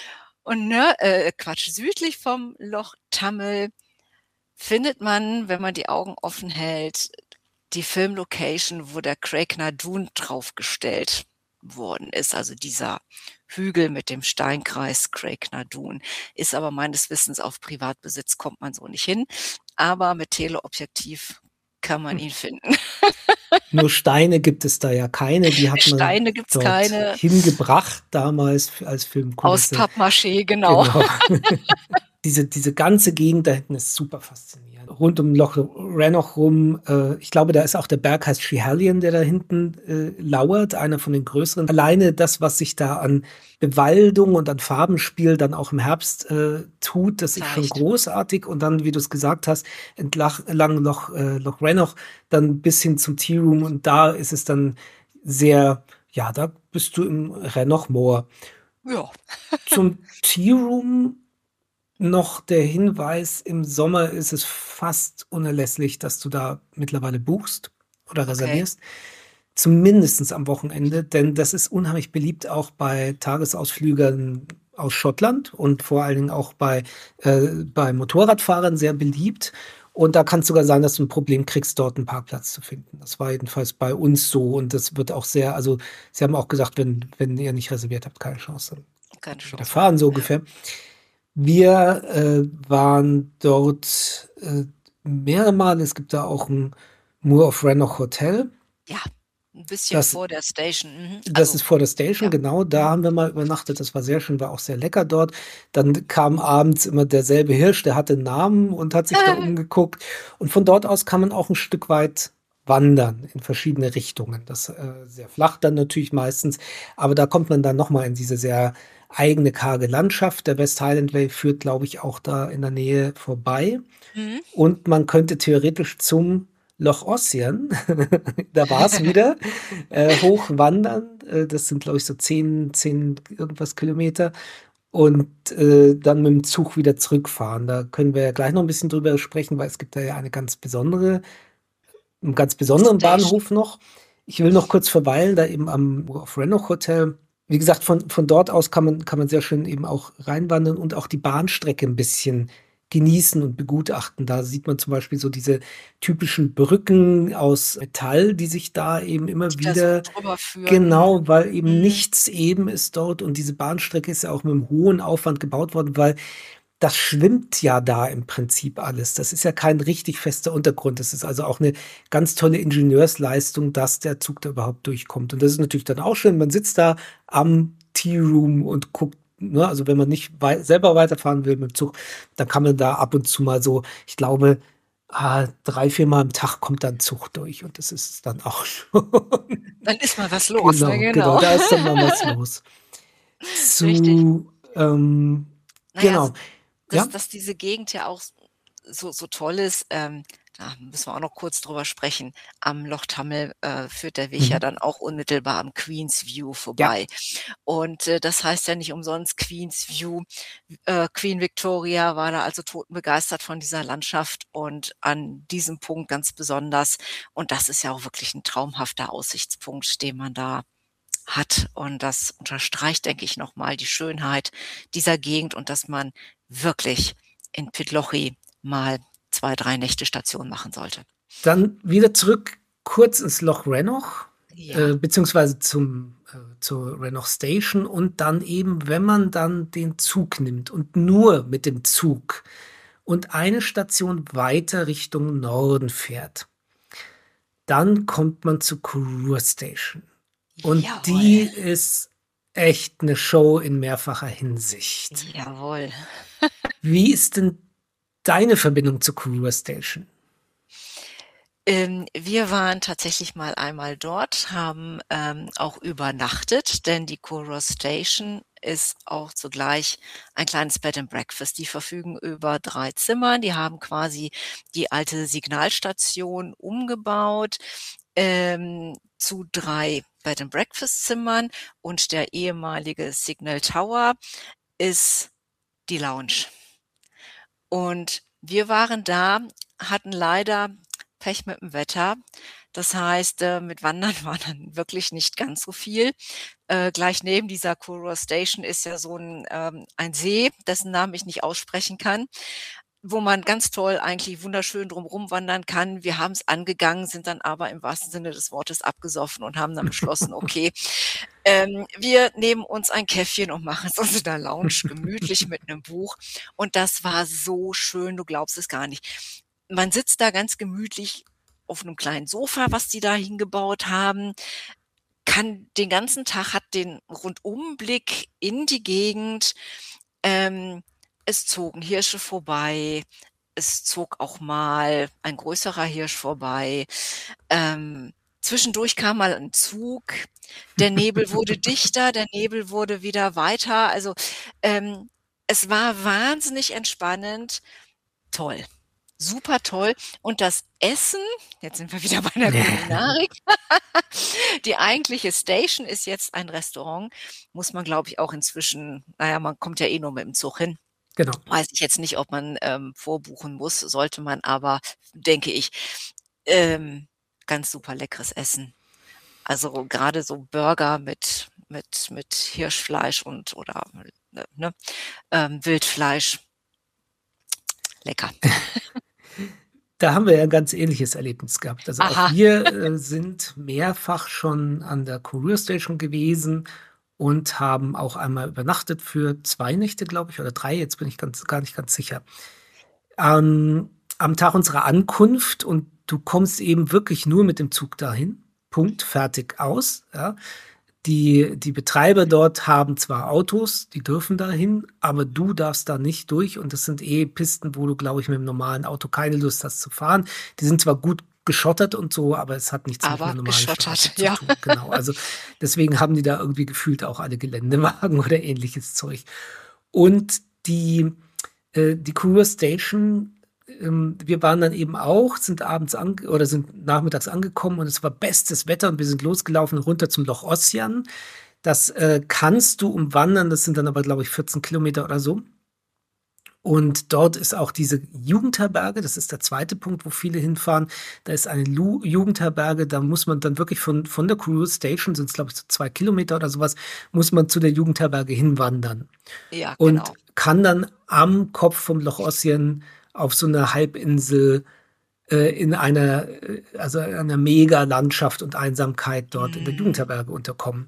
Und nör äh, Quatsch, südlich vom Loch Tammel findet man, wenn man die Augen offen hält, die Filmlocation, wo der Craigna Dun draufgestellt worden ist. Also dieser Hügel mit dem Steinkreis Craigna Dun. Ist aber meines Wissens auf Privatbesitz, kommt man so nicht hin. Aber mit Teleobjektiv kann man ihn finden. Nur Steine gibt es da ja keine. Die hat man Steine gibt's dort keine. hingebracht damals f als Aus Filmkulisse. Pappmaché, genau. Genau. Diese diese ganze Gegend da hinten ist super faszinierend. Rund um Loch Rannoch rum, äh, ich glaube, da ist auch der Berg heißt Schiehallion, der da hinten, äh, lauert, einer von den größeren. Alleine das, was sich da an Bewaldung und an Farbenspiel dann auch im Herbst, äh, tut, das ist schon Zeigt. großartig. Und dann, wie du's gesagt hast, entlach lang Loch äh, Loch Rannoch, dann bis hin zum Tea Room und da ist es dann sehr ja, da bist du im Rannoch Moor. Ja. Zum Tea Room noch der Hinweis, im Sommer ist es fast unerlässlich, dass du da mittlerweile buchst oder Okay. reservierst. Zumindestens am Wochenende, denn das ist unheimlich beliebt auch bei Tagesausflügern aus Schottland und vor allen Dingen auch bei, äh, bei Motorradfahrern sehr beliebt. Und da kann's sogar sein, dass du ein Problem kriegst, dort einen Parkplatz zu finden. Das war jedenfalls bei uns so und das wird auch sehr also, sie haben auch gesagt, wenn wenn ihr nicht reserviert habt, keine Chance, dann Keine wieder Chance. fahren, so Ja. ungefähr. Wir, äh, waren dort, äh, mehrere Male. Es gibt da auch ein Moor of Rannoch Hotel. Ja, 'n bisschen Das vor der Station. Mhm. das Also ist vor der Station, ja. genau. Da Mhm. haben wir mal übernachtet. Das war sehr schön, war auch sehr lecker dort. Dann kam abends immer derselbe Hirsch, der hatte 'n Namen und hat sich da umgeguckt. Und von dort aus kann man auch ein Stück weit wandern in verschiedene Richtungen. Das, äh, sehr flach dann natürlich meistens, aber da kommt man dann noch mal in diese sehr eigene, karge Landschaft. Der West Highland Way führt, glaube ich, auch da in der Nähe vorbei. Mhm. Und man könnte theoretisch zum Loch Ossian, da war's wieder, äh, hochwandern. Äh, das sind, glaube ich, so zehn zehn irgendwas Kilometer und, äh, dann mit'm Zug wieder zurückfahren. Da können wir ja gleich noch 'n bisschen drüber sprechen, weil es gibt da ja eine ganz besondere 'n ganz besonderen Station. Bahnhof noch. Ich will noch kurz verweilen, da eben am Moor of Rannoch Hotel. Wie gesagt, von von dort aus kann man kann man sehr schön eben auch reinwandern und auch die Bahnstrecke 'n bisschen genießen und begutachten. Da sieht man zum Beispiel so diese typischen Brücken aus Metall, die sich da eben immer Die da so wieder drüber führen. genau, weil eben Mhm. nichts eben ist dort und diese Bahnstrecke ist ja auch mit 'nem hohen Aufwand gebaut worden, weil das schwimmt ja da im Prinzip alles. Das ist ja kein richtig fester Untergrund. Das ist also auch 'ne ganz tolle Ingenieursleistung, dass der Zug da überhaupt durchkommt. Und das ist natürlich dann auch schön. Man sitzt da am Tea Room und guckt, ne also, wenn man nicht wei selber weiterfahren will mit'm Zug, dann kann man da ab und zu mal so ich glaube, ah, drei, viermal am Tag kommt da 'n Zug durch und das ist dann auch schon Dann ist mal was los, ne? genau, genau, Genau. da ist dann mal was los. Richtig. Zu ähm, Na ja, s genau. dass Ja? dass diese Gegend ja auch s so so toll ist, ähm, da müssen wir auch noch kurz drüber sprechen. Am Loch Tammel, äh, führt der Weg ja Mhm. dann auch unmittelbar am Queen's View Ja. vorbei. Und, äh, das heißt ja nicht umsonst Queen's View. Äh, Queen Victoria war da also totenbegeistert von dieser Landschaft und an diesem Punkt ganz besonders. Und das ist ja auch wirklich 'n traumhafter Aussichtspunkt, den man da hat. Und das unterstreicht, denke ich, noch mal die Schönheit dieser Gegend und dass man wirklich in Pitlochry mal zwei, drei Nächte Station machen sollte. Dann wieder zurück kurz ins Loch Rannoch, Ja. äh, beziehungsweise zum äh, zur Rannoch Station und dann eben, wenn man dann den Zug nimmt und nur mit dem Zug und eine Station weiter Richtung Norden fährt dann kommt man zur Killua Station. Und die Jawohl. ist echt 'ne Show in mehrfacher Hinsicht. Jawohl. Wie ist denn deine Verbindung zur Killua Station? Ähm, wir waren tatsächlich mal einmal dort, haben, ähm, auch übernachtet, denn die Killua Station ist auch zugleich ein kleines Bed and Breakfast. Die verfügen über drei Zimmer. Die haben quasi die alte Signalstation umgebaut, ähm, zu drei Bed and Breakfast Zimmern und der ehemalige Signal Tower ist die Lounge. Und wir waren da, hatten leider Pech mit dem Wetter. Das heißt, äh, mit Wandern war dann wirklich nicht ganz so viel. Äh, gleich neben dieser Kura Station ist ja so 'n ähm, ein See, dessen Namen ich nicht aussprechen kann, wo man ganz toll eigentlich wunderschön drum rumwandern kann. Wir haben's angegangen, sind dann aber im wahrsten Sinne des Wortes abgesoffen und haben dann beschlossen: „Okay, ähm, wir nehmen uns ein Käffchen und machen es uns in der Lounge gemütlich mit 'nem Buch." Und das war so schön, du glaubst es gar nicht. Man sitzt da ganz gemütlich auf 'nem kleinen Sofa, was die da hingebaut haben, kann den ganzen Tag hat den Rundumblick in die Gegend. Ähm, es zogen Hirsche vorbei, es zog auch mal ein größerer Hirsch vorbei. Ähm, zwischendurch kam mal 'n Zug. Der Nebel wurde dichter, der Nebel wurde wieder weiter. Also, ähm, es war wahnsinnig entspannend. Toll, super toll. Und das Essen, jetzt sind wir wieder bei der Kulinarik. Die eigentliche Station ist jetzt ein Restaurant. Muss man, glaube ich, auch inzwischen na ja, man kommt ja eh nur mit dem Zug hin. Genau. Weiß ich jetzt nicht, ob man, ähm, vorbuchen muss, sollte man aber, denke ich. Ähm, ganz super leckeres Essen. Also, grade so Burger mit mit mit Hirschfleisch und oder, ne ne, ähm, Wildfleisch. Lecker. Da haben wir ja 'n ganz ähnliches Erlebnis gehabt. Also, auch Aha. wir, äh, sind mehrfach schon an der Kura Station gewesen und haben auch einmal übernachtet für zwei Nächte, glaube ich, oder drei, jetzt bin ich ganz gar nicht ganz sicher. Ähm, am Tag unserer Ankunft und du kommst eben wirklich nur mit dem Zug dahin. Punkt, fertig, aus, ja. Die die Betreiber dort haben zwar Autos, die dürfen dahin, aber du darfst da nicht durch und das sind eh Pisten, wo du, glaube ich, mit 'm normalen Auto keine Lust hast zu fahren. Die sind zwar gut geschottert und so, aber es hat nichts mit 'ner Aber normalen Straße geschottert, zu ja. tun. Genau, also, deswegen haben die da irgendwie gefühlt auch alle Geländewagen oder ähnliches Zeug. Und die äh, die Kura Station ähm, wir waren dann eben auch sind abends ange oder sind nachmittags angekommen und es war bestes Wetter und wir sind losgelaufen runter zum Loch Ossian. Das, äh, kannst du umwandern, das sind dann aber, glaube ich, vierzehn Kilometer oder so. Und dort ist auch diese Jugendherberge, das ist der zweite Punkt, wo viele hinfahren. Da ist eine Lu Jugendherberge, da muss man dann wirklich von von der Kura Station, sind's, glaube ich, so zwei Kilometer oder so was, muss man zu der Jugendherberge hinwandern. Ja, Und genau. kann dann am Kopf vom Loch Ossian auf so 'ner Halbinsel, äh, in einer äh, also, einer Megalandschaft und Einsamkeit dort in der Mhm. Jugendherberge unterkommen.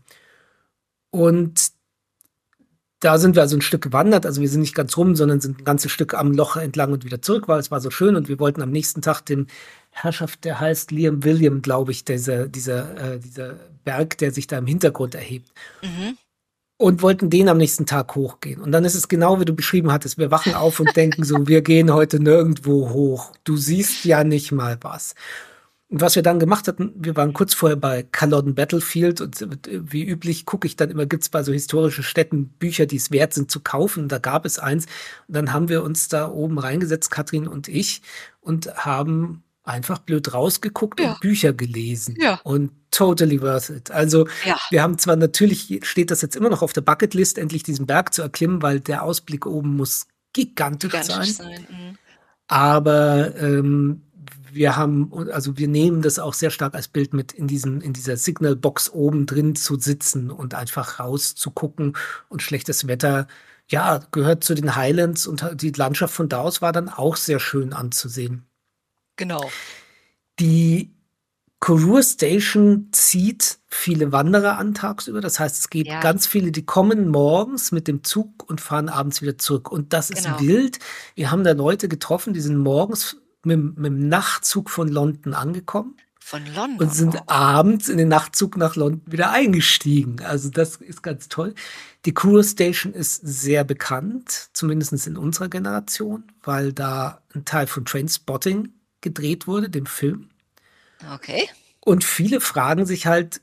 Und da sind wir also 'n Stück gewandert. Also, wir sind nicht ganz rum, sondern sind 'n ganzes Stück am Loch entlang und wieder zurück, weil es war so schön und wir wollten am nächsten Tag den Herrschaft, der heißt Liam William, glaube ich, dieser dieser äh, dieser Berg, der sich da im Hintergrund erhebt. Mhm. Und wollten den am nächsten Tag hochgehen. Und dann ist es genau, wie du beschrieben hattest. Wir wachen auf und denken so: „Wir gehen heute nirgendwo hoch. Du siehst ja nicht mal was." Und was wir dann gemacht hatten, wir waren kurz vorher bei Culloden Battlefield und wie üblich gucke ich dann immer, gibt's bei so historischen Städten Bücher, die es wert sind zu kaufen. Da gab es eins. Und dann haben wir uns da oben reingesetzt, Katrin und ich, und haben einfach blöd rausgeguckt Ja. und Bücher gelesen. Ja. Und totally worth it. Also, Ja. wir haben zwar natürlich steht das jetzt immer noch auf der Bucketlist, endlich diesen Berg zu erklimmen, weil der Ausblick oben muss gigantisch Gigantisch sein. sein, mhm. Aber, ähm, wir haben u also, wir nehmen das auch sehr stark als Bild mit, in diesem in dieser Signalbox oben drin zu sitzen und einfach rauszugucken und schlechtes Wetter, ja, gehört zu den Highlands und ha die Landschaft von da aus war dann auch sehr schön anzusehen. Genau. Die Kura Station zieht viele Wanderer an tagsüber. Das heißt, es gibt Ja. ganz viele, die kommen morgens mit dem Zug und fahren abends wieder zurück. Und das ist Genau. wild. Wir haben da Leute getroffen, die sind morgens mit'm mit'm Nachtzug von London angekommen Von und London, sind oh. abends in den Nachtzug nach London wieder eingestiegen. Also, das ist ganz toll. Die Kura Station ist sehr bekannt, zumindest in unserer Generation, weil da 'n Teil von Trainspotting gedreht wurde, dem Film. Okay. Und viele fragen sich halt: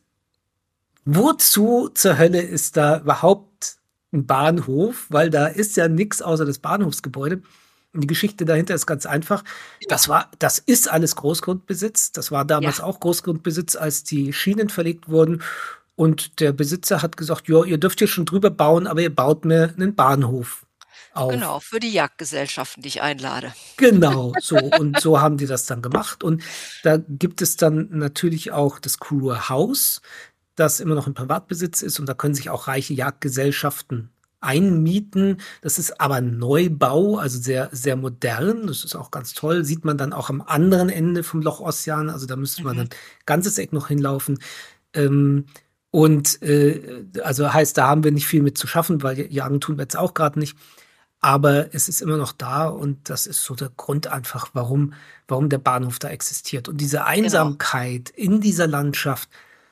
„Wozu zur Hölle ist da überhaupt 'n Bahnhof?" Weil da ist ja nix außer das Bahnhofsgebäude. Und die Geschichte dahinter ist ganz einfach. Ja. Das war das ist alles Großgrundbesitz. Das war damals Ja. auch Großgrundbesitz, als die Schienen verlegt wurden. Und der Besitzer hat gesagt: „Ja, ihr dürft hier schon drüber bauen, aber ihr baut mir 'nen Bahnhof." auf. Genau, für die Jagdgesellschaften, die ich einlade. Genau, so. Und so haben die das dann gemacht. Und da gibt es dann natürlich auch das Kurur Haus, das immer noch in Privatbesitz ist. Und da können sich auch reiche Jagdgesellschaften einmieten. Das ist aber ein Neubau, also sehr, sehr modern. Das ist auch ganz toll. Sieht man dann auch am anderen Ende vom Loch Ossian. Also da müsste man Mhm. dann ganzes Eck noch hinlaufen. Ähm, und äh, also heißt, da haben wir nicht viel mit zu schaffen, weil jagen tun wir jetzt auch gerade nicht. Aber es ist immer noch da und das ist so der Grund einfach, warum, warum der Bahnhof da existiert. Und diese Genau. Einsamkeit in dieser Landschaft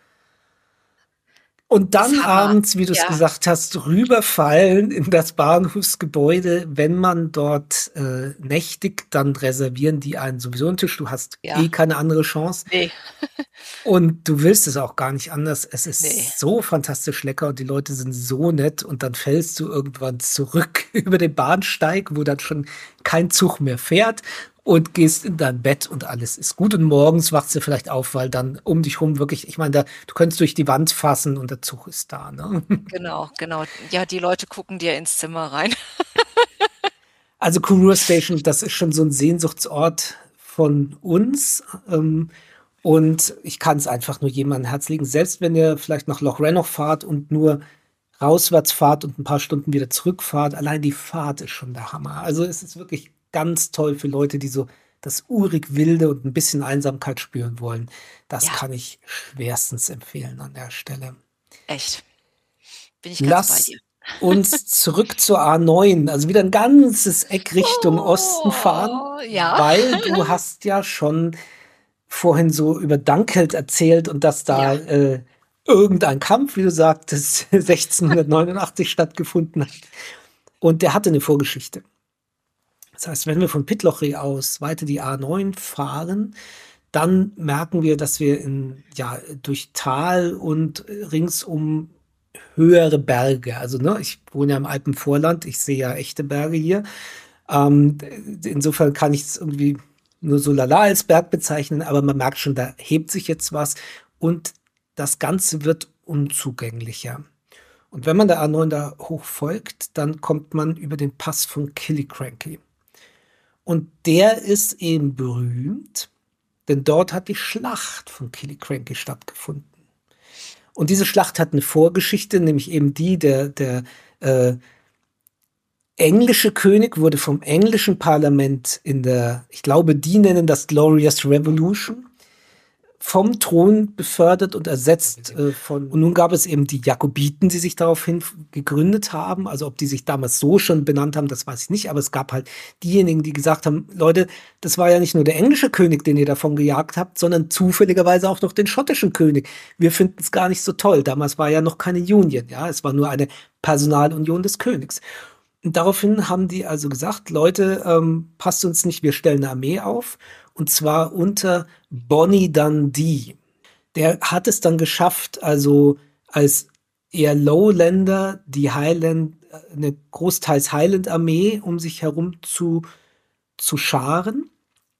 und Ist dann Hammer. abends, wie du es Ja. gesagt hast, rüberfallen in das Bahnhofsgebäude. Wenn man dort äh, nächtigt, dann reservieren die einen sowieso einen Tisch. Du hast Ja. eh keine andere Chance. Nee. Und du willst es auch gar nicht anders. Es ist Nee. so fantastisch lecker und die Leute sind so nett. Und dann fällst du irgendwann zurück über den Bahnsteig, wo dann schon kein Zug mehr fährt und gehst in dein Bett und alles ist gut. Und morgens wachst du vielleicht auf, weil dann um dich rum wirklich, ich meine, da, du könntest durch die Wand fassen und der Zug ist da. Ne? Genau, genau. Ja, die Leute gucken dir ins Zimmer rein. Also Kurur Station, das ist schon so ein Sehnsuchtsort von uns. Ähm, und ich kann es einfach nur jedem ans Herz legen. Selbst wenn ihr vielleicht nach Loch Rannoch fahrt und nur rauswärts fahrt und ein paar Stunden wieder zurückfahrt, allein die Fahrt ist schon der Hammer. Also es ist wirklich ganz toll für Leute, die so das urig Wilde und ein bisschen Einsamkeit spüren wollen. Das Ja. kann ich schwerstens empfehlen an der Stelle. Echt. Bin ich ganz bei Lass dir. uns zurück zur A neun, also wieder ein ganzes Eck Richtung Osten fahren, Oh, ja. weil du hast ja schon vorhin so über Dunkeld erzählt und dass da Ja. äh, irgendein Kampf, wie du sagtest, sechzehnhundertneunundachtzig stattgefunden hat. Und der hatte eine Vorgeschichte. Das heißt, wenn wir von Pitlochry aus weiter die A neun fahren, dann merken wir, dass wir in, ja, durch Tal und ringsum höhere Berge, also ne, ich wohne ja im Alpenvorland, ich sehe ja echte Berge hier. Ähm, insofern kann ich es irgendwie nur so lala als Berg bezeichnen, aber man merkt schon, da hebt sich jetzt was und das Ganze wird unzugänglicher. Und wenn man der A neun da hoch folgt, dann kommt man über den Pass von Killiecranky. Und der ist eben berühmt, denn dort hat die Schlacht von Killiecranky stattgefunden. Und diese Schlacht hat eine Vorgeschichte, nämlich eben die, der, der äh, englische König wurde vom englischen Parlament in der, ich glaube, die nennen das Glorious Revolution, vom Thron befördert und ersetzt äh, von, und nun gab es eben die Jakobiten, die sich daraufhin gegründet haben, also ob die sich damals so schon benannt haben, das weiß ich nicht, aber es gab halt diejenigen, die gesagt haben, Leute, das war ja nicht nur der englische König, den ihr davon gejagt habt, sondern zufälligerweise auch noch den schottischen König. Wir finden es gar nicht so toll, damals war ja noch keine Union, ja, es war nur eine Personalunion des Königs. Und daraufhin haben die also gesagt, Leute, ähm, passt uns nicht, wir stellen eine Armee auf. Und zwar unter Bonnie Dundee. Der hat es dann geschafft, also als eher Lowlander die Highland, eine großteils Highland-Armee um sich herum zu, zu scharen.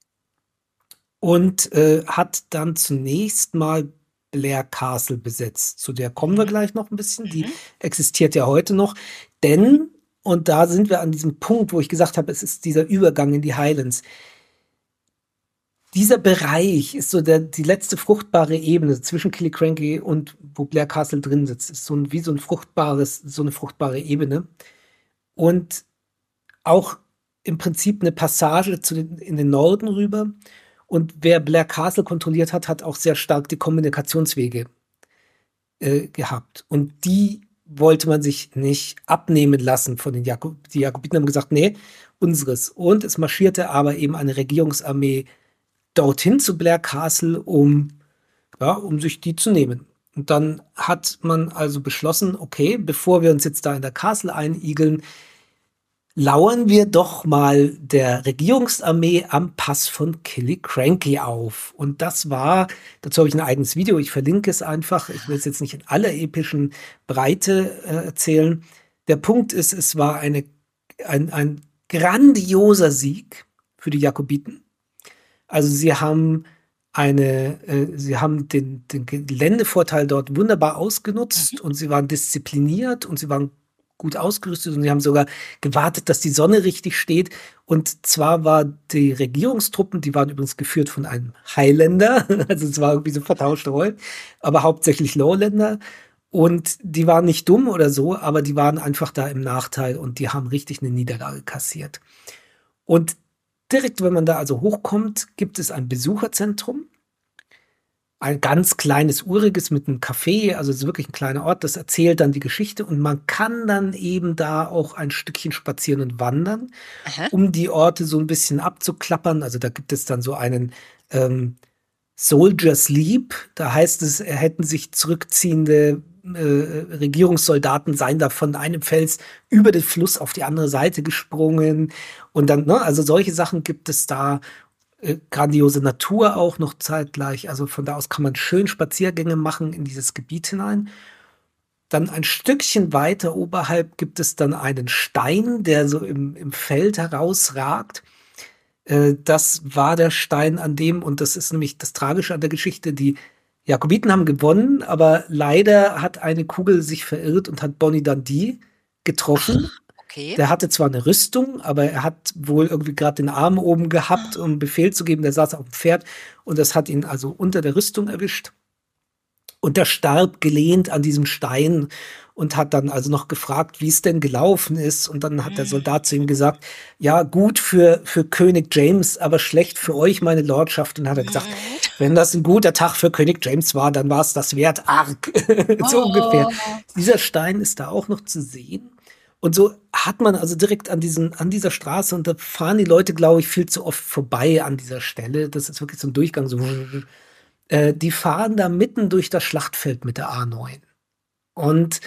Und äh, hat dann zunächst mal Blair Castle besetzt. Zu der kommen wir gleich noch ein bisschen. Die Mhm. existiert ja heute noch. Denn, und da sind wir an diesem Punkt, wo ich gesagt habe, es ist dieser Übergang in die Highlands. Dieser Bereich ist so der, die letzte fruchtbare Ebene zwischen Killiecranky und wo Blair Castle drin sitzt. Ist so ein, wie so ein fruchtbares, so eine fruchtbare Ebene. Und auch im Prinzip eine Passage zu den, in den Norden rüber. Und wer Blair Castle kontrolliert hat, hat auch sehr stark die Kommunikationswege äh, gehabt. Und die wollte man sich nicht abnehmen lassen von den Jakob. Die Jakobiten haben gesagt, nee, unseres. Und es marschierte aber eben eine Regierungsarmee dorthin zu Blair Castle, um, ja, um sich die zu nehmen. Und dann hat man also beschlossen, okay, bevor wir uns jetzt da in der Castle einigeln, lauern wir doch mal der Regierungsarmee am Pass von Killiecranky auf. Und das war, dazu habe ich ein eigenes Video, ich verlinke es einfach, ich will es jetzt nicht in aller epischen Breite äh, erzählen. Der Punkt ist, es war eine, ein, ein grandioser Sieg für die Jakobiten. Also sie haben eine, äh, sie haben den, den Geländevorteil dort wunderbar ausgenutzt Mhm. und sie waren diszipliniert und sie waren gut ausgerüstet und die haben sogar gewartet, dass die Sonne richtig steht. Und zwar war die Regierungstruppen, die waren übrigens geführt von einem Highlander, also es war irgendwie so vertauschte Rollen, aber hauptsächlich Lowlander. Und die waren nicht dumm oder so, aber die waren einfach da im Nachteil und die haben richtig eine Niederlage kassiert. Und direkt, wenn man da also hochkommt, gibt es ein Besucherzentrum. Ein ganz kleines, uriges mit einem Café, also es ist wirklich ein kleiner Ort, das erzählt dann die Geschichte und man kann dann eben da auch ein Stückchen spazieren und wandern, Aha. um die Orte so ein bisschen abzuklappern. Also da gibt es dann so einen ähm, Soldier Sleep, da heißt es, er hätten sich zurückziehende äh, Regierungssoldaten seien da von einem Fels über den Fluss auf die andere Seite gesprungen und dann, ne, also solche Sachen gibt es da. Äh, grandiose Natur auch noch zeitgleich. Also von da aus kann man schön Spaziergänge machen in dieses Gebiet hinein. Dann ein Stückchen weiter oberhalb gibt es dann einen Stein, der so im, im Feld herausragt. Äh, das war der Stein, an dem, und das ist nämlich das Tragische an der Geschichte, die Jakobiten haben gewonnen, aber leider hat eine Kugel sich verirrt und hat Bonnie Dundee getroffen. Okay. Der hatte zwar eine Rüstung, aber er hat wohl irgendwie gerade den Arm oben gehabt, um Befehl zu geben. Der saß auf dem Pferd und das hat ihn also unter der Rüstung erwischt. Und der starb gelehnt an diesem Stein und hat dann also noch gefragt, wie es denn gelaufen ist. Und dann hat der Soldat zu ihm gesagt, ja, gut für, für König James, aber schlecht für euch, meine Lordschaft. Und hat er gesagt, wenn das ein guter Tag für König James war, dann war es das wert, arg. So Oh. ungefähr. Dieser Stein ist da auch noch zu sehen. Und so hat man also direkt an diesen, an dieser Straße, und da fahren die Leute, glaube ich, viel zu oft vorbei an dieser Stelle. Das ist wirklich so ein Durchgang, so, äh, die fahren da mitten durch das Schlachtfeld mit der A neun. Und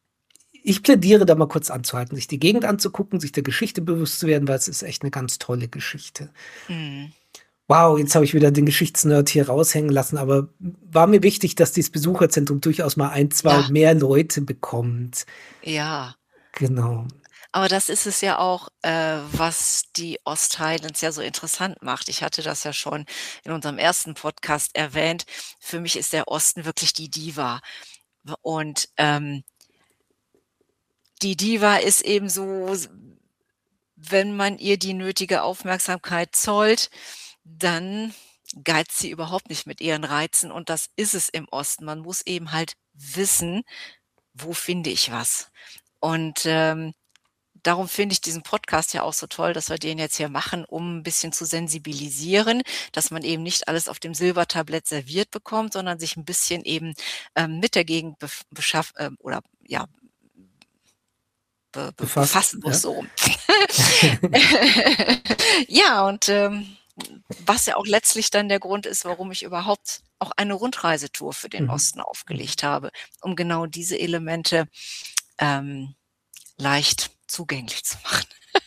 ich plädiere da mal kurz anzuhalten, sich die Gegend anzugucken, sich der Geschichte bewusst zu werden, weil es ist echt eine ganz tolle Geschichte. Mhm. Wow, jetzt habe ich wieder den Geschichtsnerd hier raushängen lassen, aber war mir wichtig, dass dieses Besucherzentrum durchaus mal ein, zwei Ja. mehr Leute bekommt. Ja. Genau. Aber das ist es ja auch, äh, was die Osthighlands ja so interessant macht. Ich hatte das ja schon in unserem ersten Podcast erwähnt. Für mich ist der Osten wirklich die Diva. W und, ähm die Diva ist eben so, s wenn man ihr die nötige Aufmerksamkeit zollt, dann geizt sie überhaupt nicht mit ihren Reizen und das ist es im Osten. Man muss eben halt wissen, wo finde ich was? Und, ähm, darum finde ich diesen Podcast ja auch so toll, dass wir den jetzt hier machen, um 'n bisschen zu sensibilisieren, dass man eben nicht alles auf dem Silbertablett serviert bekommt, sondern sich 'n bisschen eben, ähm, mit der Gegend bef beschaff ähm, oder ja be be Befasst, befassen muss, ja. so rum. Ja, und, ähm, was ja auch letztlich dann der Grund ist, warum ich überhaupt auch eine Rundreisetour für den Mhm. Osten aufgelegt habe, um genau diese Elemente, ähm, leicht zugänglich zu machen.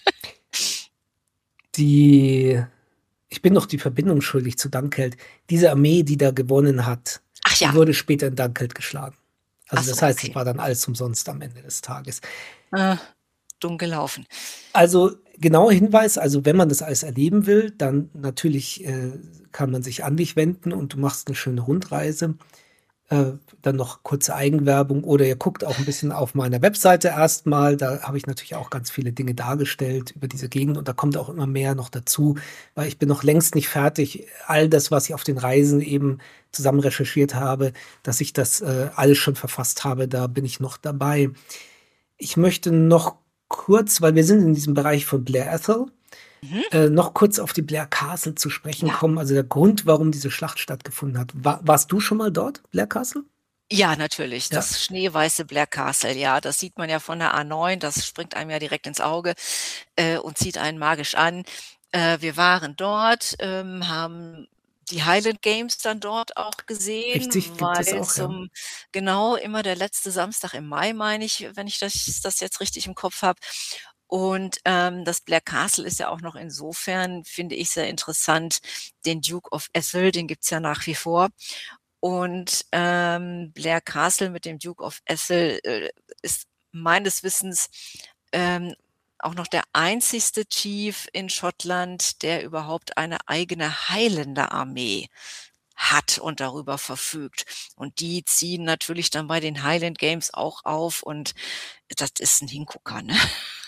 Die ich bin noch die Verbindung schuldig zu Dunkeld. Diese Armee, die da gewonnen hat, Ach die ja. wurde später in Dunkeld geschlagen. Also Ach so, das heißt, es okay. war dann alles umsonst am Ende des Tages. Äh, dumm gelaufen. Also, genauer Hinweis, also wenn man das alles erleben will, dann natürlich, äh, kann man sich an dich wenden und du machst 'ne schöne Rundreise. Äh, dann noch kurze Eigenwerbung oder ihr guckt auch 'n bisschen auf meiner Webseite erst mal. Da habe ich natürlich auch ganz viele Dinge dargestellt über diese Gegend und da kommt auch immer mehr noch dazu, weil ich bin noch längst nicht fertig. All das, was ich auf den Reisen eben zusammen recherchiert habe, dass ich das, äh, alles schon verfasst habe, da bin ich noch dabei. Ich möchte noch kurz, weil wir sind in diesem Bereich von Blair Ethel, Mhm. äh, noch kurz auf die Blair Castle zu sprechen Ja. kommen, also der Grund, warum diese Schlacht stattgefunden hat. Wa warst du schon mal dort, Blair Castle? Ja, natürlich, Ja. das schneeweiße Blair Castle, ja, das sieht man ja von der A neun, das springt einem ja direkt ins Auge, äh, und zieht einen magisch an. Äh, wir waren dort, ähm, haben die Highland Games dann dort auch gesehen, Richtig, gibt es weil auch, ja. zum genau, immer der letzte Samstag im Mai, meine ich, wenn ich das das jetzt richtig im Kopf habe. Und, ähm, das Blair Castle ist ja auch noch insofern, finde ich, sehr interessant, den Duke of Atholl, den gibt's ja nach wie vor. Und, ähm, Blair Castle mit dem Duke of Atholl, äh, ist meines Wissens, ähm, auch noch der einzigste Chief in Schottland, der überhaupt eine eigene Highlander-Armee hat und darüber verfügt. Und die ziehen natürlich dann bei den Highland Games auch auf und das ist ein Hingucker, ne?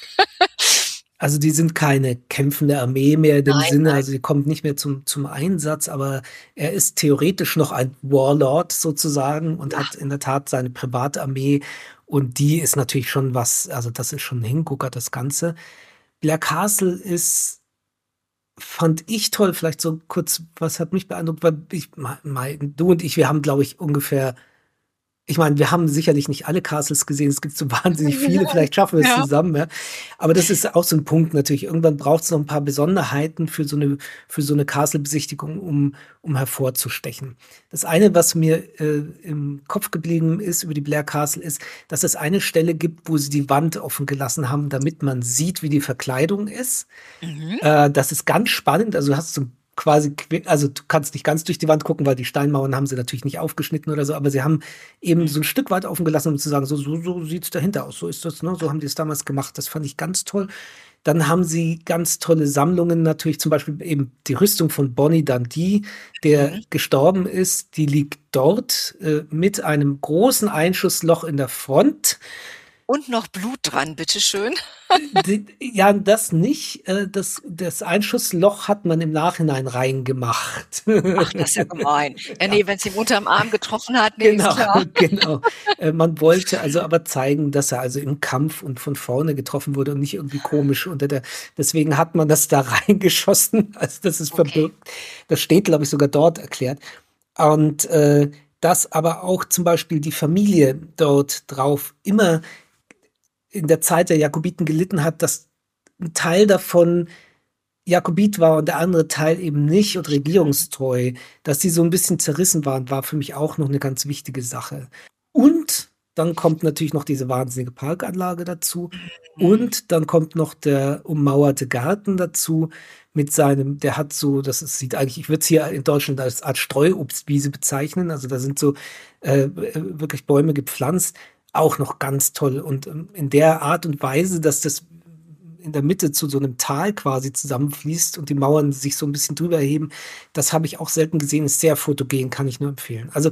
Also die sind keine kämpfende Armee mehr in dem Nein, Sinne, nein. also die kommt nicht mehr zum, zum Einsatz, aber er ist theoretisch noch ein Warlord sozusagen und Ja. hat in der Tat seine Privatarmee und die ist natürlich schon was, also das ist schon ein Hingucker, das Ganze. Blair Castle ist, fand ich toll, vielleicht so kurz, was hat mich beeindruckt, weil ich, mein, du und ich, wir haben, glaube ich, ungefähr, ich meine, wir haben sicherlich nicht alle Castles gesehen, es gibt so wahnsinnig viele, vielleicht schaffen wir es Ja. zusammen, ja. Aber das ist auch so ein Punkt natürlich. Irgendwann braucht es noch ein paar Besonderheiten für so eine, für so eine Castle-Besichtigung, um, um hervorzustechen. Das eine, was mir äh, im Kopf geblieben ist über die Blair Castle, ist, dass es eine Stelle gibt, wo sie die Wand offen gelassen haben, damit man sieht, wie die Verkleidung ist. Mhm. Äh, das ist ganz spannend. Also du hast so quasi, also du kannst nicht ganz durch die Wand gucken, weil die Steinmauern haben sie natürlich nicht aufgeschnitten oder so, aber sie haben eben so ein Stück weit offen gelassen, um zu sagen, so, so, so sieht es dahinter aus, so ist das, ne? So haben die es damals gemacht. Das fand ich ganz toll. Dann haben sie ganz tolle Sammlungen, natürlich zum Beispiel eben die Rüstung von Bonnie Dundee, der Mhm. gestorben ist, die liegt dort äh, mit einem großen Einschussloch in der Front. Und noch Blut dran, bitteschön. Die, ja, das nicht. Äh, Das, das Einschussloch hat man im Nachhinein reingemacht. Ach, das ist ja gemein. Ja, nee, wenn es ihm unterm Arm getroffen hat, nee, Genau, ist klar. genau. Äh, Man wollte also aber zeigen, dass er also im Kampf und von vorne getroffen wurde und nicht irgendwie komisch unter der. Deswegen hat man das da reingeschossen. Also das ist Okay. verbirgt. Das steht, glaube ich, sogar dort erklärt. Und äh, dass aber auch zum Beispiel die Familie dort drauf immer in der Zeit der Jakobiten gelitten hat, dass ein Teil davon Jakobit war und der andere Teil eben nicht und regierungstreu, dass die so ein bisschen zerrissen waren, war für mich auch noch eine ganz wichtige Sache. Und dann kommt natürlich noch diese wahnsinnige Parkanlage dazu. Mhm. Und dann kommt noch der ummauerte Garten dazu mit seinem, der hat so, das ist, sieht eigentlich, ich würde es hier in Deutschland als Art Streuobstwiese bezeichnen. Also da sind so äh, wirklich Bäume gepflanzt. Auch noch ganz toll. Und ähm, in der Art und Weise, dass das in der Mitte zu so einem Tal quasi zusammenfließt und die Mauern sich so ein bisschen drüber heben, das habe ich auch selten gesehen. Ist sehr fotogen, kann ich nur empfehlen. Also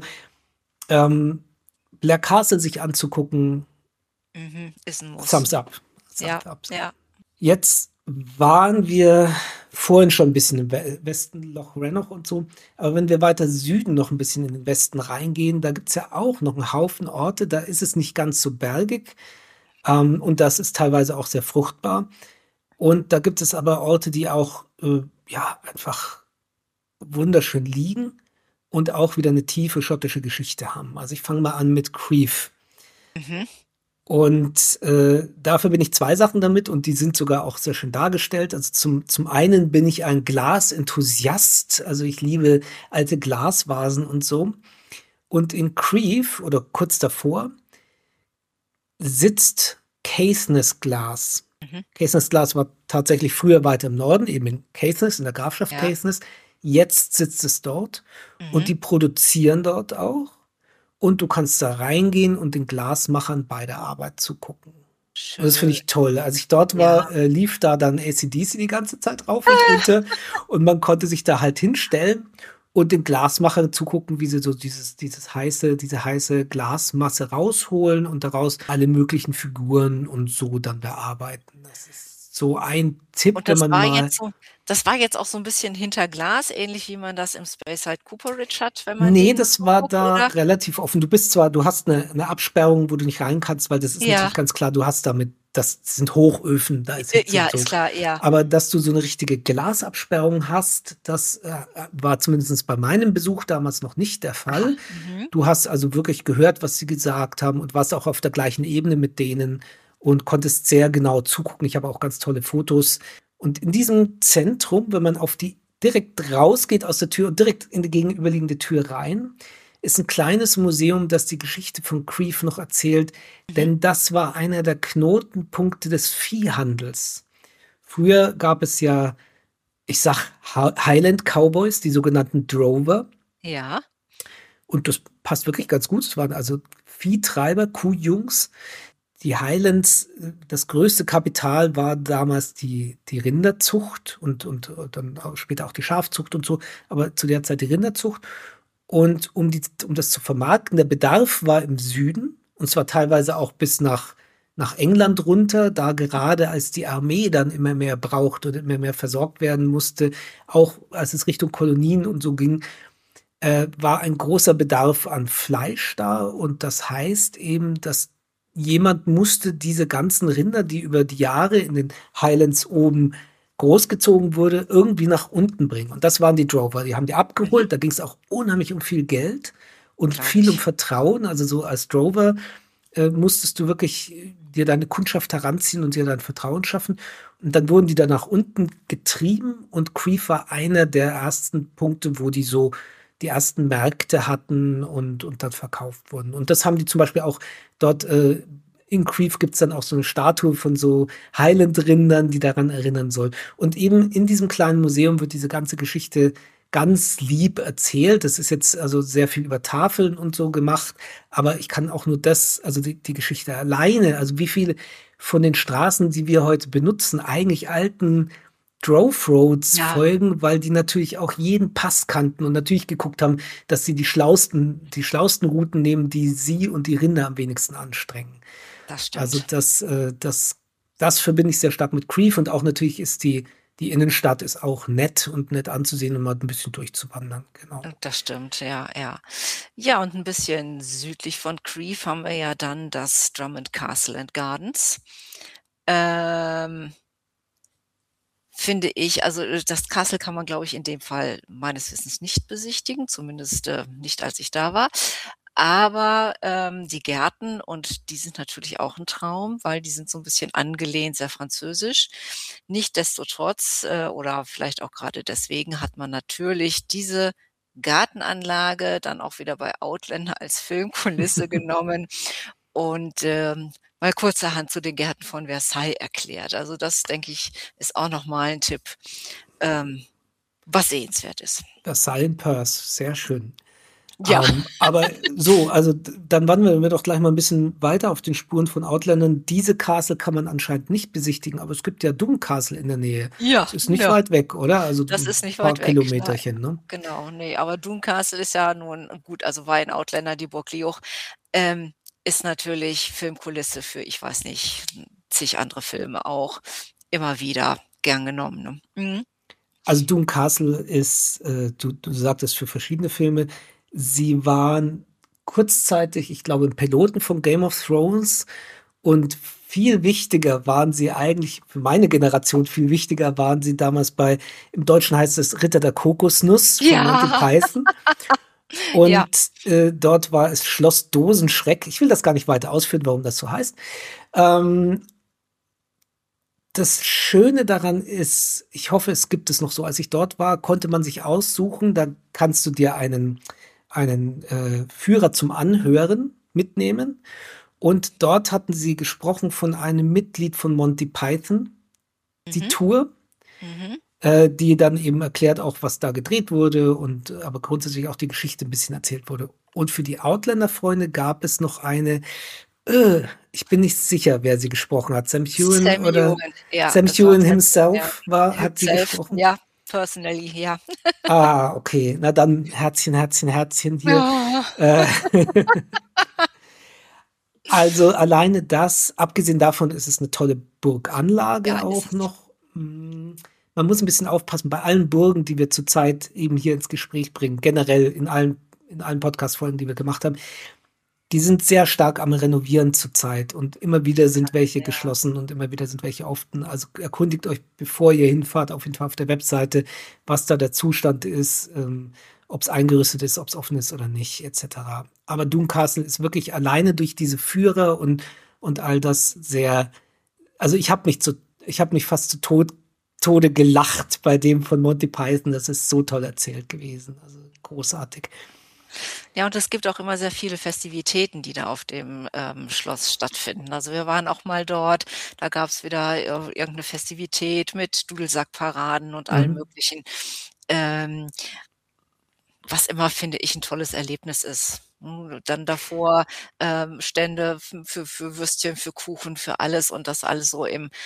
ähm, Blair Castle sich anzugucken, Mhm. Ist ein Muss. Thumbs up. Thumbs Ja, up. ja. Jetzt waren wir vorhin schon ein bisschen im We- Westen, Loch Rannoch und so. Aber wenn wir weiter Süden noch ein bisschen in den Westen reingehen, da gibt es ja auch noch einen Haufen Orte. Da ist es nicht ganz so bergig. Ähm, und das ist teilweise auch sehr fruchtbar. Und da gibt es aber Orte, die auch äh, ja einfach wunderschön liegen und auch wieder eine tiefe schottische Geschichte haben. Also ich fange mal an mit Crieff. Mhm. Und äh, dafür bin ich zwei Sachen damit und die sind sogar auch sehr schön dargestellt. Also zum, zum einen bin ich ein Glasenthusiast, also ich liebe alte Glasvasen und so. Und in Crieff oder kurz davor sitzt Caithness Glas. Mhm. Caithness Glas war tatsächlich früher weiter im Norden, eben in Caithness, in der Grafschaft Ja. Caithness. Jetzt sitzt es dort und Mhm. die produzieren dort auch. Und du kannst da reingehen und den Glasmachern bei der Arbeit zugucken. Und das finde Schön. ich toll. Als ich dort Ja. war, äh, lief da dann A C D C die ganze Zeit rauf und runter. Und man konnte sich da halt hinstellen und den Glasmachern zugucken, wie sie so dieses, dieses heiße, diese heiße Glasmasse rausholen und daraus alle möglichen Figuren und so dann bearbeiten. Das ist so ein Tipp, Und wenn das man war mal. jetzt so das war jetzt auch so ein bisschen hinter Glas, ähnlich wie man das im Speyside Cooperage hat, wenn man Nee, den das war guckt, da oder? relativ offen. Du bist zwar, du hast eine, eine Absperrung, wo du nicht rein kannst, weil das ist Ja. natürlich ganz klar, du hast damit, das sind Hochöfen, da ist Äh, Hitze ja, und so. ist klar, ja. Aber dass du so eine richtige Glasabsperrung hast, das äh, war zumindest bei meinem Besuch damals noch nicht der Fall. Mhm. Du hast also wirklich gehört, was sie gesagt haben und warst auch auf der gleichen Ebene mit denen und konntest sehr genau zugucken. Ich habe auch ganz tolle Fotos. Und in diesem Zentrum, wenn man auf die direkt rausgeht aus der Tür und direkt in die gegenüberliegende Tür rein, ist ein kleines Museum, das die Geschichte von Crieff noch erzählt, Mhm. denn das war einer der Knotenpunkte des Viehhandels. Früher gab es ja, ich sag Ha- Highland Cowboys, die sogenannten Drover, Ja. und das passt wirklich ganz gut. Es waren also Viehtreiber, Kuhjungs. Die Highlands, äh, das größte Kapital war damals die, die Rinderzucht und, und, und dann auch später auch die Schafzucht und so, aber zu der Zeit die Rinderzucht. Und um, die, um das zu vermarkten, der Bedarf war im Süden, und zwar teilweise auch bis nach, nach England runter, da gerade als die Armee dann immer mehr brauchte und immer mehr versorgt werden musste, auch als es Richtung Kolonien und so ging, äh, war ein großer Bedarf an Fleisch da. Und das heißt eben, dass jemand musste diese ganzen Rinder, die über die Jahre in den Highlands oben großgezogen wurde, irgendwie nach unten bringen. Und das waren die Drover. Die haben die abgeholt. Mhm. Da ging es auch unheimlich um viel Geld und Glaube viel um ich. Vertrauen. Also so als Drover äh, musstest du wirklich dir deine Kundschaft heranziehen und dir dein Vertrauen schaffen. Und dann wurden die da nach unten getrieben. Und Crieff war einer der ersten Punkte, wo die so die ersten Märkte hatten und, und dann verkauft wurden. Und das haben die zum Beispiel auch dort äh, in Crieff gibt es dann auch so eine Statue von so Highland-Rindern, die daran erinnern soll. Und eben in diesem kleinen Museum wird diese ganze Geschichte ganz lieb erzählt. Das ist jetzt also sehr viel über Tafeln und so gemacht, aber ich kann auch nur das, also die, die Geschichte alleine, also wie viele von den Straßen, die wir heute benutzen, eigentlich alten Drove Roads Ja, folgen, weil die natürlich auch jeden Pass kannten und natürlich geguckt haben, dass sie die schlausten, die schlausten Routen nehmen, die sie und die Rinder am wenigsten anstrengen. das Also stimmt. das, äh, das, das verbinde ich sehr stark mit Crieff und auch natürlich ist die, die Innenstadt ist auch nett und nett anzusehen und mal ein bisschen durchzuwandern. Genau. Äh, Das stimmt, ja, ja. Ja, und ein bisschen südlich von Crieff haben wir ja dann das Drummond Castle and Gardens. Ähm, finde ich, also, äh, das Castle kann man, glaube ich, in dem Fall meines Wissens nicht besichtigen, zumindest, äh, nicht, als ich da war. Aber, ähm, die Gärten und die sind natürlich auch ein Traum, weil die sind so ein bisschen angelehnt, sehr französisch. Nichtsdestotrotz, äh, oder vielleicht auch gerade deswegen hat man natürlich diese Gartenanlage dann auch wieder bei Outlander als Filmkulisse genommen und, ähm, mal kurzerhand zu den Gärten von Versailles erklärt. Also, das, denke ich, ist auch noch mal 'n Tipp, ähm, was sehenswert ist. Das Silent Purse, sehr schön. Ja, Ähm, aber so, also d- dann wandern wir doch gleich mal ein bisschen weiter auf den Spuren von Outlandern. Diese Castle kann man anscheinend nicht besichtigen, aber es gibt ja Doomcastle in der Nähe. ja, Es ist nicht ja. weit weg, oder? Also Das ein ist nicht paar weit weg. Nein, Kilometerchen, ne? genau, ne, aber Doomcastle ist ja nun gut, also war in Outlander die Burg Lioch, ähm, ist natürlich Filmkulisse für, ich weiß nicht, zig andere Filme auch immer wieder gern genommen, ne? Mhm. Also Doom Castle ist, äh, du, du sagtest für verschiedene Filme, sie waren kurzzeitig, ich glaube, im Piloten von Game of Thrones und viel wichtiger waren sie eigentlich, für meine Generation viel wichtiger waren sie damals bei, im Deutschen heißt es Ritter der Kokosnuss von Monty Ja, Python. ja. Und äh, dort war es Schloss Dosenschreck. Ich will das gar nicht weiter ausführen, warum das so heißt. Ähm, Das Schöne daran ist, ich hoffe, es gibt es noch so, als ich dort war, konnte man sich aussuchen, da kannst du dir einen, einen äh, Führer zum Anhören mitnehmen. Und dort hatten sie gesprochen von einem Mitglied von Monty Python, die Mhm, Tour, mhm. äh, die dann eben erklärt auch, was da gedreht wurde und äh, aber grundsätzlich auch die Geschichte ein bisschen erzählt wurde. Und für die Outlander-Freunde gab es noch eine, äh, ich bin nicht sicher, wer sie gesprochen hat, Sam Heughan Sam oder Heughan, ja, Sam es war Heughan Sam Heughan, himself war, ja. hat sie Himself, gesprochen. ja, personally, ja. Ah, okay. Na dann Herzchen, Herzchen, Herzchen hier. Ja. Äh, also alleine das, abgesehen davon ist es eine tolle Ja, Burganlage ist auch es. noch. Mm, Man muss ein bisschen aufpassen bei allen Burgen, die wir zurzeit eben hier ins Gespräch bringen, generell in allen, in allen Podcast-Folgen, die wir gemacht haben. Die sind sehr stark am Renovieren zurzeit und immer wieder sind welche Ja. geschlossen und immer wieder sind welche offen. Also erkundigt euch, bevor ihr hinfahrt, auf jeden Fall auf der Webseite, was da der Zustand ist, ähm, ob es eingerüstet ist, ob es offen ist oder nicht, et cetera. Aber Doomcastle ist wirklich alleine durch diese Führer und, und all das sehr, also ich habe mich zu, ich habe mich fast zu Tod, Tode gelacht bei dem von Monty Python. Das ist so toll erzählt gewesen. Also großartig. Ja, und es gibt auch immer sehr viele Festivitäten, die da auf dem, ähm, Schloss stattfinden. Also, wir waren auch mal dort, da gab's wieder, äh, irgend 'ne Festivität mit Dudelsackparaden und allem Mhm. Möglichen, ähm, was immer, finde ich, 'n tolles Erlebnis ist. Hm, dann davor, ähm, Stände f für für Würstchen, für Kuchen, für alles und das alles so im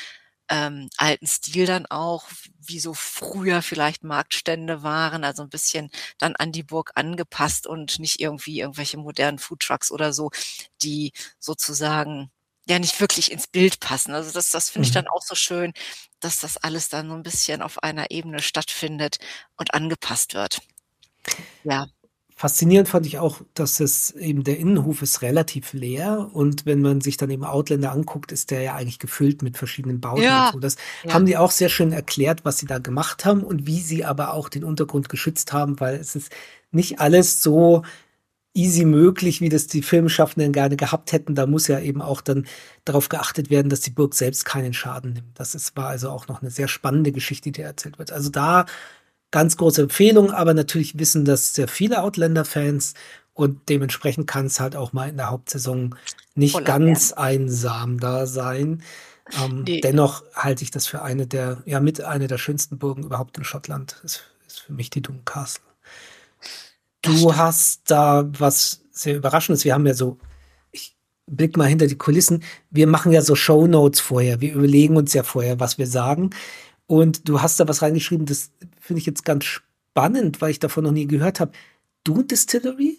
ähm, alten Stil dann auch, wie so früher vielleicht Marktstände waren, also 'n bisschen dann an die Burg angepasst und nicht irgendwie irgendwelche modernen Foodtrucks oder so, die sozusagen, ja, nicht wirklich ins Bild passen. Also, das das finde ich Mhm. dann auch so schön, dass das alles dann so 'n bisschen auf einer Ebene stattfindet und angepasst wird. Ja. Faszinierend fand ich auch, dass es eben der Innenhof ist relativ leer und wenn man sich dann eben Outlander anguckt, ist der ja eigentlich gefüllt mit verschiedenen Bauten und Ja, so. Das ja. haben die auch sehr schön erklärt, was sie da gemacht haben und wie sie aber auch den Untergrund geschützt haben, weil es ist nicht alles so easy möglich, wie das die Filmschaffenden gerne gehabt hätten. Da muss ja eben auch dann darauf geachtet werden, dass die Burg selbst keinen Schaden nimmt. Das ist war also auch noch 'ne sehr spannende Geschichte, die da erzählt wird. Also, da ganz große Empfehlung, aber natürlich wissen das sehr viele Outlander-Fans und dementsprechend kann's halt auch mal in der Hauptsaison nicht Voller werden. ganz einsam da sein. Ähm, Ne. dennoch halte ich das für eine der ja, mit eine der schönsten Burgen überhaupt in Schottland ist ist für mich die Doune Castle. Das Du stimmt. hast da was sehr Überraschendes. Wir haben ja so ich blicke mal hinter die Kulissen. Wir machen ja so Shownotes vorher. Wir überlegen uns ja vorher, was wir sagen. Und du hast da was reingeschrieben, das finde ich jetzt ganz spannend, weil ich davon noch nie gehört habe. Doune Distillery?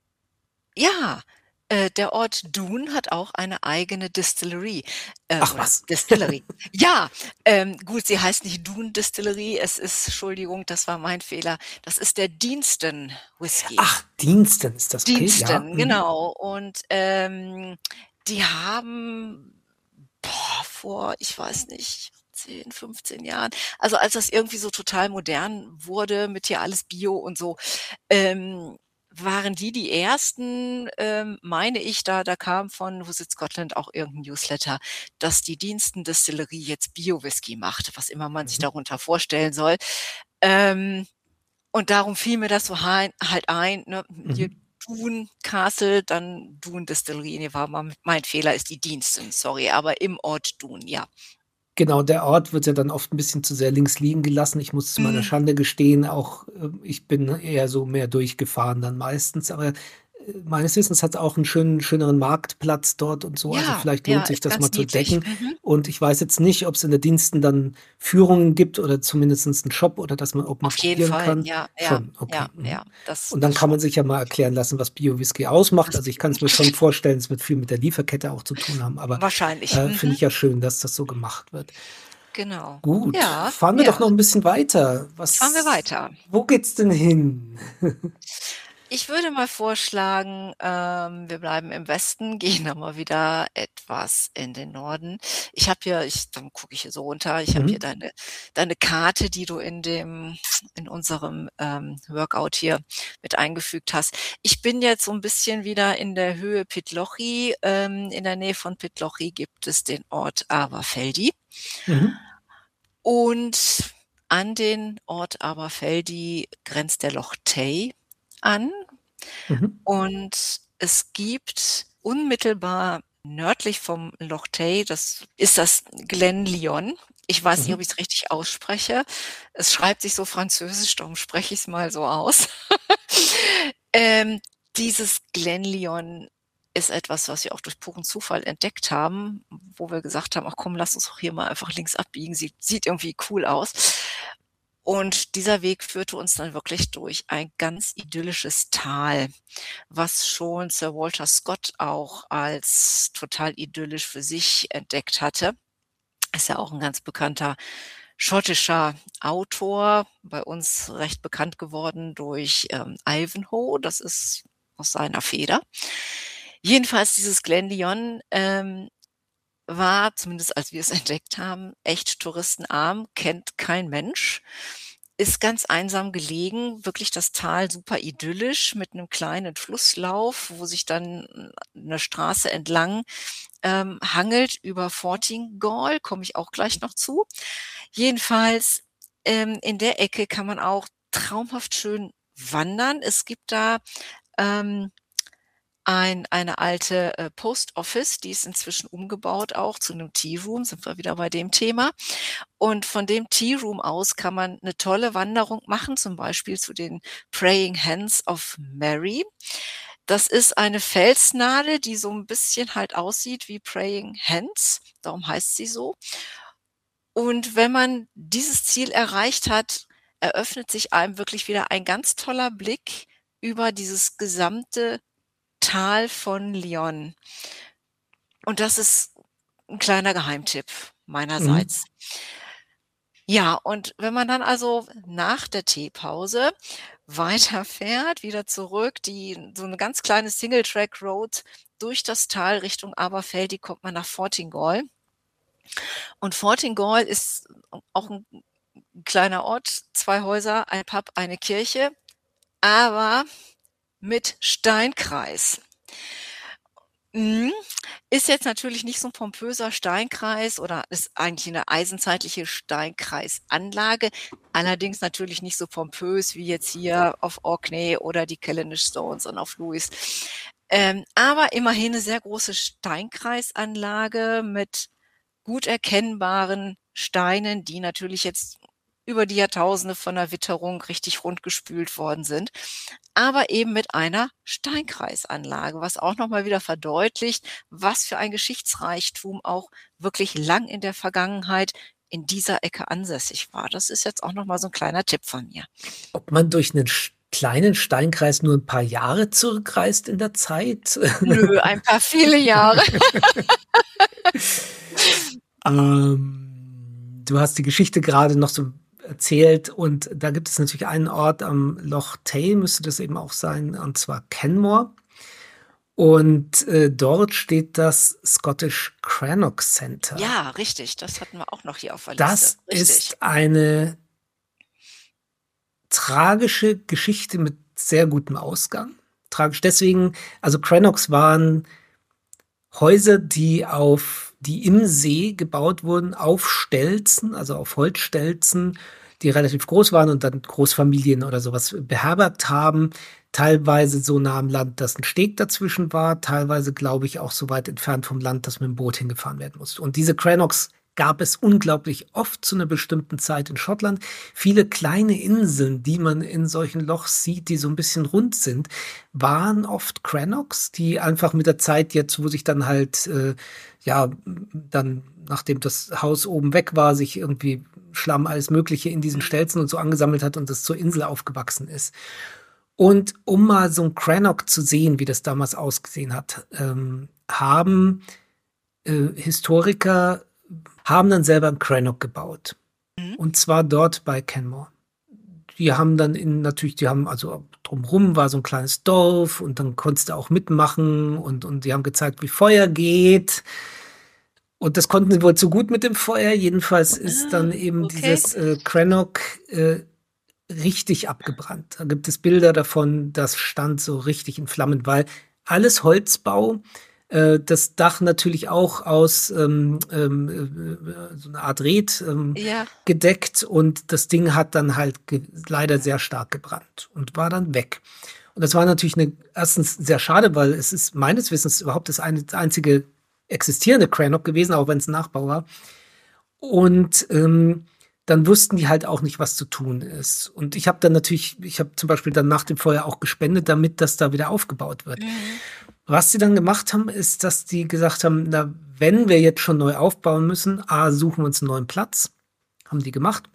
Ja, äh, der Ort Doune hat auch eine eigene Distillerie, äh, Ach oder was. Distillery. Ja, ähm, gut, sie heißt nicht Doune Distillery, es ist Entschuldigung, das war mein Fehler. Das ist der Deanston Whisky. Ach, Deanston ist das, okay, ja, Deanston, mhm. genau. Und, ähm, die haben, boah, vor, ich weiß nicht, zehn, fünfzehn Jahren also, als das irgendwie so total modern wurde mit hier alles Bio und so, ähm, waren die die Ersten, ähm, meine ich, da da kam von Visit Scotland auch irgend 'n Newsletter, dass die Deanston Distillery jetzt Bio-Whisky macht, was immer man sich Mhm. darunter vorstellen soll. Ähm, und darum fiel mir das so hein halt ein, ne, hier Mhm. Doune Castle, dann Doune Distillery. Ne, war mal mein Fehler, ist die Deanston, sorry, aber im Ort Doune, ja. Genau, der Ort wird ja dann oft 'n bisschen zu sehr links liegen gelassen. Ich muss zu meiner Mhm. Schande gestehen, auch, ähm, ich bin eher so mehr durchgefahren dann meistens, aber, äh, meines Wissens hat's auch 'n schönen schöneren Marktplatz dort und so. Also, Ja, vielleicht lohnt ja, sich ist das ganz mal zu niedlich. entdecken. Mhm. Und ich weiß jetzt nicht, ob's in der Deanston dann Führungen gibt oder zumindestens 'n Shop oder dass man ob man Auf jeden probieren Fall, kann. ja, ja, Schon, ja, okay, ja, mhm. das Und dann das kann schon. man sich ja mal erklären lassen, was Bio-Whisky ausmacht. Das Also, ich kann's mir schon vorstellen, es wird viel mit der Lieferkette auch zu tun haben, aber, Wahrscheinlich, äh, finde mhm. ich ja schön, dass das so gemacht wird. Genau. Gut, Ja, fahren wir doch ja. noch 'n bisschen weiter. Fahren wir Was weiter. wo geht's denn hin? Ich würde mal vorschlagen, ähm, wir bleiben im Westen, gehen aber wieder etwas in den Norden. Ich habe hier ich dann gucke ich hier so runter, ich habe hier Mhm. deine deine Karte, die du in dem in unserem, ähm, Workout hier mit eingefügt hast. Ich bin jetzt so 'n bisschen wieder in der Höhe Pitlochry. Ähm, in der Nähe von Pitlochry gibt es den Ort Aberfeldy. Mhm. Und an den Ort Aberfeldy grenzt der Loch Tay an. Mhm. Und es gibt unmittelbar nördlich vom Loch Tay, das ist das Glen Lyon. Ich weiß nicht, ob Mhm. ich's richtig ausspreche. Es schreibt sich so französisch, darum spreche ich's mal so aus. Ähm, dieses Glen Lyon ist etwas, was wir auch durch puren Zufall entdeckt haben, wo wir gesagt haben: „Ach komm, lass uns doch hier mal einfach links abbiegen, sieht sieht irgendwie cool aus.“ Und dieser Weg führte uns dann wirklich durch ein ganz idyllisches Tal, was schon Sir Walter Scott auch als total idyllisch für sich entdeckt hatte. Ist ja auch 'n ganz bekannter schottischer Autor, bei uns recht bekannt geworden durch, ähm, Ivanhoe, das ist aus seiner Feder. Jedenfalls dieses Glen Lyon, ähm, war, zumindest als wir's entdeckt haben, echt touristenarm, kennt kein Mensch, ist ganz einsam gelegen, wirklich das Tal super idyllisch mit 'nem kleinen Flusslauf, wo sich dann 'ne Straße entlang, ähm, hangelt über Fortingall, komme ich auch gleich noch zu. Jedenfalls, ähm, in der Ecke kann man auch traumhaft schön wandern. Es gibt da, ähm, ein eine alte, äh, Post Office, die ist inzwischen umgebaut auch zu 'nem Tea Room, sind wir wieder bei dem Thema. Und von dem Tea Room aus kann man 'ne tolle Wanderung machen, zum Beispiel zu den Praying Hens of Mary. Das ist eine Felsnadel, die so 'n bisschen halt aussieht wie Praying Hens, darum heißt sie so. Und wenn man dieses Ziel erreicht hat, eröffnet sich einem wirklich wieder ein ganz toller Blick über dieses gesamte Tal von Lyon. Und das ist 'n kleiner Geheimtipp Mhm. meinerseits. Ja, und wenn man dann also nach der Teepause weiterfährt, wieder zurück, die so 'ne ganz kleine Single Track Road durch das Tal Richtung Aberfeldie kommt man nach Fortingall. Und Fortingall ist auch 'n 'n kleiner Ort, zwei Häuser, ein Pub, eine Kirche, aber mit Steinkreis. Mhm. Ist jetzt natürlich nicht so 'n pompöser Steinkreis oder ist eigentlich 'ne eisenzeitliche Steinkreisanlage, allerdings natürlich nicht so pompös wie jetzt hier auf Orkney oder die Callanish Stones und auf Lewis. Ähm, aber immerhin 'ne sehr große Steinkreisanlage mit gut erkennbaren Steinen, die natürlich jetzt über die Jahrtausende von der Witterung richtig rundgespült worden sind, aber eben mit einer Steinkreisanlage, was auch noch mal wieder verdeutlicht, was für ein Geschichtsreichtum auch wirklich lang in der Vergangenheit in dieser Ecke ansässig war. Das ist jetzt auch noch mal so 'n kleiner Tipp von mir. Ob man durch 'nen sch kleinen Steinkreis nur 'n paar Jahre zurückreist in der Zeit? Nö, ein paar viele Jahre. Ähm, du hast die Geschichte gerade noch so erzählt und da gibt es natürlich einen Ort am Loch Tay, müsste das eben auch sein, und zwar Kenmore. Und, äh, dort steht das Scottish Crannock Centre. Ja, richtig, das hatten wir auch noch hier auf der Liste. Das Richtig. ist eine tragische Geschichte mit sehr gutem Ausgang. Tragisch deswegen, also Crannocks waren Häuser, die auf die im See gebaut wurden, auf Stelzen, also auf Holzstelzen, die relativ groß waren und dann Großfamilien oder so was beherbergt haben. Teilweise so nah am Land, dass 'n Steg dazwischen war, teilweise, glaube ich, auch so weit entfernt vom Land, dass mit'm Boot hingefahren werden musste. Und diese Crannocks gab es unglaublich oft zu 'ner bestimmten Zeit in Schottland. Viele kleine Inseln, die man in solchen Lochs sieht, die so 'n bisschen rund sind, waren oft Crannocks, die einfach mit der Zeit jetzt, wo sich dann halt, äh, ja, dann, nachdem das Haus oben weg war, sich irgendwie Schlamm, alles Mögliche in diesen Mhm. Stelzen und so angesammelt hat und das zur Insel aufgewachsen ist. Und um mal so 'n Crannock zu sehen, wie das damals ausgesehen hat, ähm, haben, äh, Historiker haben dann selber 'n Crannock gebaut. Mhm. Und zwar dort bei Kenmore. Die haben dann in natürlich die haben also drumrum war so 'n kleines Dorf und dann konntest du auch mitmachen und und die haben gezeigt, wie Feuer geht. Und das konnten sie wohl zu gut mit dem Feuer. Jedenfalls ist Ah, dann eben okay. dieses, äh, Crannock, äh, richtig abgebrannt. Da gibt es Bilder davon, das stand so richtig in Flammen, weil alles Holzbau, äh, das Dach natürlich auch aus, ähm, ähm, äh, äh, so 'ner Art Reth, ähm, Ja. gedeckt und das Ding hat dann halt ge leider sehr stark gebrannt und war dann weg. Und das war natürlich 'ne erstens sehr schade, weil es ist meines Wissens überhaupt das eine einzige existierende Crannock gewesen, auch wenn's 'n Nachbau war. Und, ähm, dann wussten die halt auch nicht, was zu tun ist. Und ich habe dann natürlich ich habe zum Beispiel dann nach dem Feuer auch gespendet, damit das da wieder aufgebaut wird. Mhm. Was sie dann gemacht haben, ist, dass die gesagt haben: „Na, wenn wir jetzt schon neu aufbauen müssen, A, suchen wir uns 'n neuen Platz.“ Haben die gemacht.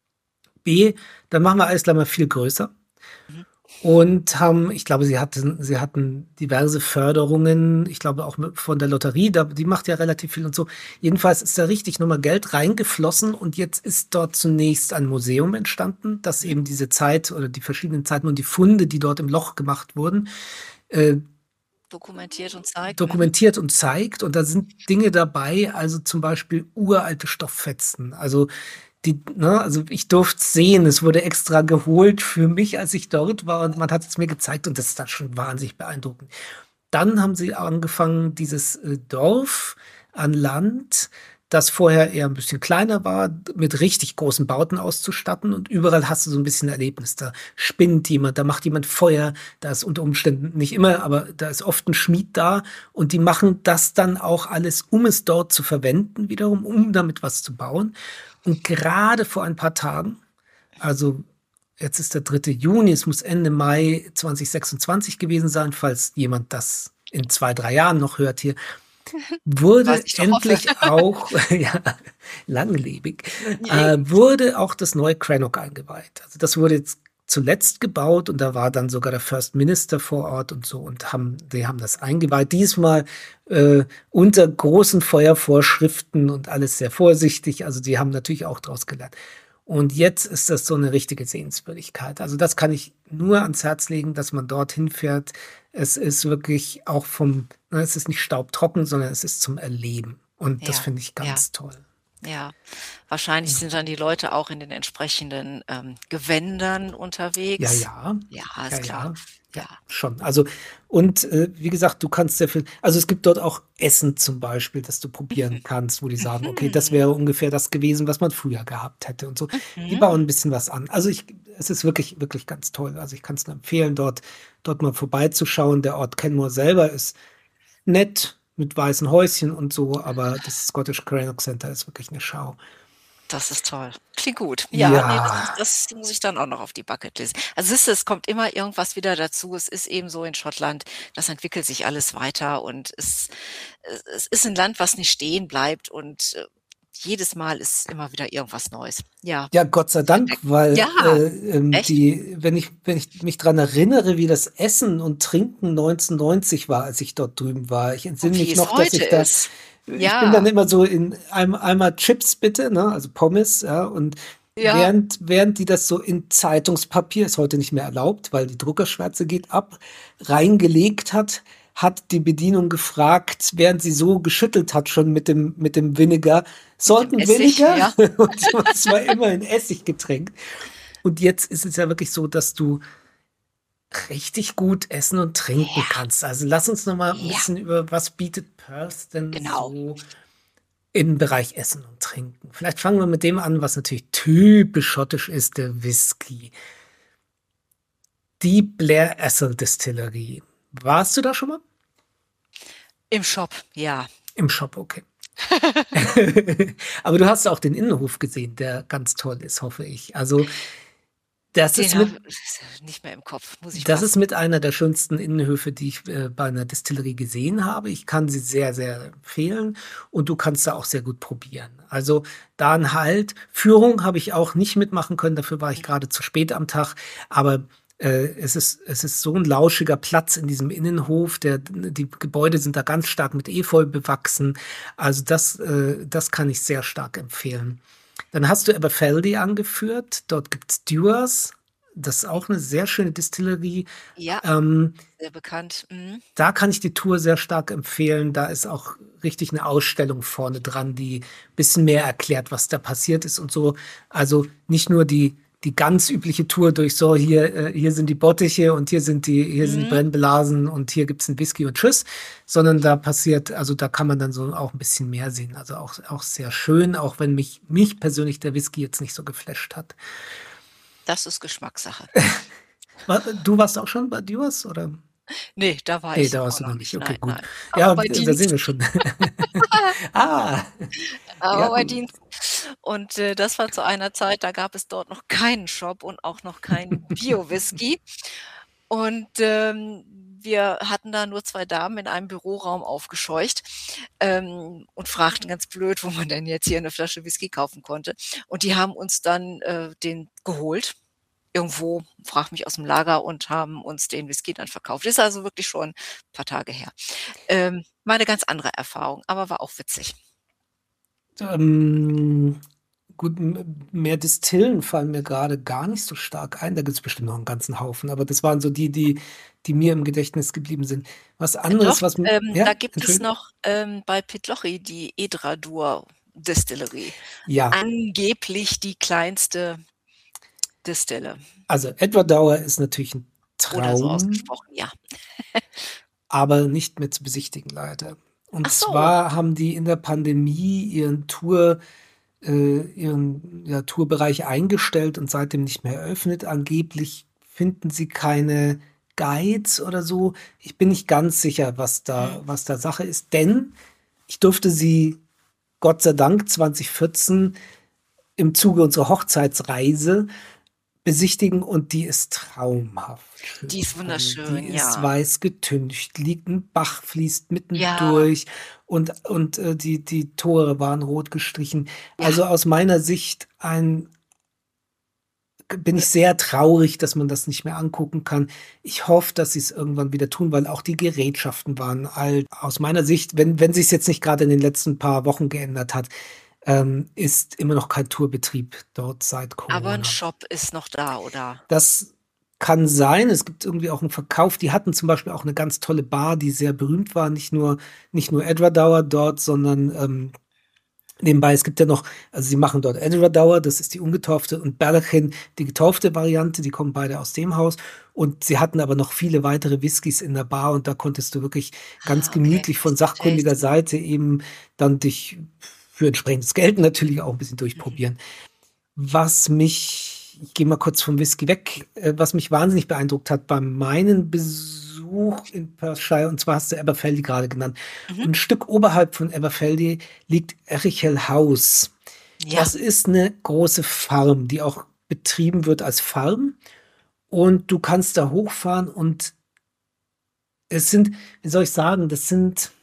B, dann machen wir alles gleich mal viel größer. Mhm. Und haben ich glaube, sie hatten sie hatten diverse Förderungen, ich glaube auch mit von der Lotterie, da die macht ja relativ viel und so. Jedenfalls ist da richtig noch mal Geld reingeflossen und jetzt ist dort zunächst ein Museum entstanden, das Mhm. eben diese Zeit oder die verschiedenen Zeiten und die Funde, die dort im Loch gemacht wurden, äh Dokumentiert und zeigt. Mhm. dokumentiert und zeigt. Und da sind Dinge dabei, also zum Beispiel uralte Stofffetzen. Also die ne, also ich durfte's sehen. Es wurde extra geholt für mich, als ich dort war und man hat es mir gezeigt und das ist dann schon wahnsinnig beeindruckend. Dann haben sie angefangen, dieses, äh, Dorf an Land, das vorher eher 'n bisschen kleiner war, d mit richtig großen Bauten auszustatten und überall hast du so 'n bisschen Erlebnis. Da spinnt jemand, da macht jemand Feuer, da ist unter Umständen nicht immer, aber da ist oft 'n Schmied da und die machen das dann auch alles, um es dort zu verwenden wiederum, um damit was zu bauen. Und gerade vor ein paar Tagen, also jetzt ist der dritte Juni, es muss Ende Mai zwanzig sechsundzwanzig gewesen sein, falls jemand das in zwei, drei Jahren noch hört hier. Wurde Was ich doch hoffe. endlich auch, ja, langlebig, Yay. äh, wurde auch das neue Crannock eingeweiht. Also das wurde jetzt zuletzt gebaut und da war dann sogar der First Minister vor Ort und so und haben, die haben das eingeweiht. Diesmal äh, unter großen Feuervorschriften und alles sehr vorsichtig. Also die haben natürlich auch draus gelernt. Und jetzt ist das so eine richtige Sehenswürdigkeit. Also das kann ich nur ans Herz legen, dass man dorthin fährt. Es ist wirklich auch vom, na, es ist nicht staubtrocken, sondern es ist zum Erleben. Und das Ja, finde ich ja, ganz toll. ja. Wahrscheinlich Ja, sind dann die Leute auch in den entsprechenden ähm, Gewändern ja, unterwegs. ja, Ja, ja, ist klar. ja, ja, Ja. schon. Also, und äh, wie gesagt, du kannst sehr viel, also es gibt dort auch Essen zum Beispiel, das du probieren kannst, wo die sagen, okay, das Mhm. wäre ungefähr das gewesen, was man früher gehabt hätte und so. Die Mhm. bauen ein bisschen was an. Also ich, es ist wirklich, wirklich ganz toll. Also ich kann es nur empfehlen, dort, dort mal vorbeizuschauen. Der Ort Kenmore selber ist nett mit weißen Häuschen und so, aber das Scottish Crannock Center ist wirklich eine Schau. Das ist toll. Klingt gut. Ja, nee, das Ja, das muss ich dann auch noch auf die Bucketlist. Also siehst du, es kommt immer irgendwas wieder dazu. Es ist eben so in Schottland, das entwickelt sich alles weiter und es es es ist 'n Land, was nicht stehen bleibt und, äh, jedes Mal ist immer wieder irgendwas Neues. Ja, ja, Gott sei muss ich Dank, entdecken. weil Ja, äh, ähm, echt? die, wenn ich, wenn ich mich dran erinnere, wie das Essen und Trinken neunzehnhundertneunzig war, als ich dort drüben war. Ich entsinne Und wie mich es noch, dass heute ich da, ist. ich bin dann Ja, immer so in einem einmal Chips bitte, ne, also Pommes, ja, und ja, während, während die das so in Zeitungspapier, ist heute nicht mehr erlaubt, weil die Druckerschwärze geht ab, reingelegt hat, hat die Bedienung gefragt, während sie so geschüttelt hat schon mit dem, mit dem Vinegar, mit dem sollten Essig, Vinegar? ja. Und es war immer ein Essiggetränk. Und jetzt ist es ja wirklich so, dass du richtig gut essen und trinken Ja, kannst. Also lass uns noch mal ein ja, bisschen über, was bietet Perth denn genau. so im Bereich Essen und Trinken. Vielleicht fangen wir mit dem an, was natürlich typisch schottisch ist, der Whisky. Die Blair Assal Distillerie. Warst du da schon mal? Im Shop, ja. Im Shop, okay. Aber du hast auch den Innenhof gesehen, der ganz toll ist, hoffe ich. Also das ist Den mit, habe ich nicht mehr im Kopf, muss ich das ist passen. mit einer der schönsten Innenhöfe, die ich äh, bei einer Distillerie gesehen habe. Ich kann sie sehr, sehr empfehlen und du kannst da auch sehr gut probieren. Also da ein Halt. Führung habe ich auch nicht mitmachen können, dafür war ich gerade zu spät am Tag. Aber äh, es ist, es ist so ein lauschiger Platz in diesem Innenhof. Der, die Gebäude sind da ganz stark mit Efeu bewachsen. Also das, äh, das kann ich sehr stark empfehlen. Dann hast du Aberfeldy angeführt. Dort gibt's Dewars. Das ist auch eine sehr schöne Distillerie. Ja, Ähm, sehr bekannt. Mhm. Da kann ich die Tour sehr stark empfehlen. Da ist auch richtig eine Ausstellung vorne dran, die ein bisschen mehr erklärt, was da passiert ist und so. Also nicht nur die, die ganz übliche Tour durch so, hier, äh, hier sind die Bottiche und hier sind die, hier sind die Mhm. Brennblasen und hier gibt's einen Whisky und Tschüss, sondern da passiert, also da kann man dann so auch ein bisschen mehr sehen. Also auch, auch sehr schön, auch wenn mich, mich persönlich der Whisky jetzt nicht so geflasht hat. Das ist Geschmackssache. War, du warst auch schon bei Dewars, oder? Ne, da war Nee, ich da auch warst du noch noch nicht. nicht. Okay, Nein, gut. nein. Aber Ja, bei da sehen wir Dienst. schon. Ah, Aber ja, bei Dienst. Und, äh, das war zu einer Zeit, da gab es dort noch keinen Shop und auch noch keinen Bio-Whisky. Und, ähm, wir hatten da nur zwei Damen in einem Büroraum aufgescheucht, ähm, und fragten ganz blöd, wo man denn jetzt hier 'ne Flasche Whisky kaufen konnte. Und die haben uns dann, äh, den geholt, irgendwo, frage mich, aus'm Lager und haben uns den Whisky dann verkauft. Ist also wirklich schon 'n paar Tage her. Ähm, war 'ne ganz andere Erfahrung, aber war auch witzig. ähm, gut, m mehr Distillen fallen mir gerade gar nicht so stark ein. Da gibt's bestimmt noch einen ganzen Haufen, aber das waren so die, die die mir im Gedächtnis geblieben sind. Was Doch, anderes, was m ähm, ja, da gibt es Entschuldigung? noch, ähm, bei Pitlochry die Edradour Distillery. Ja, Angeblich die kleinste Distille. also Edward Dower ist natürlich ein Oder so Traum, ausgesprochen, ja. aber nicht mehr zu besichtigen leider. Und Ach so. zwar haben die in der Pandemie ihren Tour äh, ihren, ja, Tourbereich eingestellt und seitdem nicht mehr eröffnet. Angeblich finden sie keine Guides oder so. Ich bin nicht ganz sicher, was Mhm. da, was da Sache ist, denn ich durfte sie Gott sei Dank zwanzig vierzehn im Zuge unserer Hochzeitsreise besichtigen und die ist traumhaft. wunderschön. Die ist Also, die wunderschön, ist ja. weiß getüncht, liegt 'n Bach fließt mitten Ja. durch und und, äh, die die Tore waren rot gestrichen. Ja. Also, aus meiner Sicht ein bin ich sehr traurig, dass man das nicht mehr angucken kann. Ich hoffe, dass sie's irgendwann wieder tun, weil auch die Gerätschaften waren alt. Aus meiner Sicht, wenn wenn sich's jetzt nicht grade in den letzten paar Wochen geändert hat, ähm, ist immer noch kein Tourbetrieb dort seit Aber 'n Corona. Shop ist noch da, oder? Das kann sein. Es gibt irgendwie auch 'n Verkauf. Die hatten zum Beispiel auch 'ne ganz tolle Bar, die sehr berühmt war. Nicht nur nicht nur Edwardauer dort, sondern, ähm, nebenbei, es gibt ja noch also, sie machen dort Edwardauer, das ist die ungetaufte, und Berlachén, die getaufte Variante, die kommen beide aus dem Haus. Und sie hatten aber noch viele weitere Whiskys in der Bar und da konntest du wirklich ganz Ah, okay, gemütlich von Tasting, sachkundiger Tasting. Seite eben dann dich für entsprechendes Geld natürlich auch 'n bisschen Mhm. durchprobieren. Was mich ich gehe mal kurz vom Whisky weg, äh, was mich wahnsinnig beeindruckt hat bei meinem Besuch in Perthshire, und zwar hast du Aberfeldy grade genannt. Mhm. Und 'n Stück oberhalb von Aberfeldy liegt Erichel House. Ja. Das ist 'ne große Farm, die auch betrieben wird als Farm. Und du kannst da hochfahren und es sind wie soll ich sagen, das sind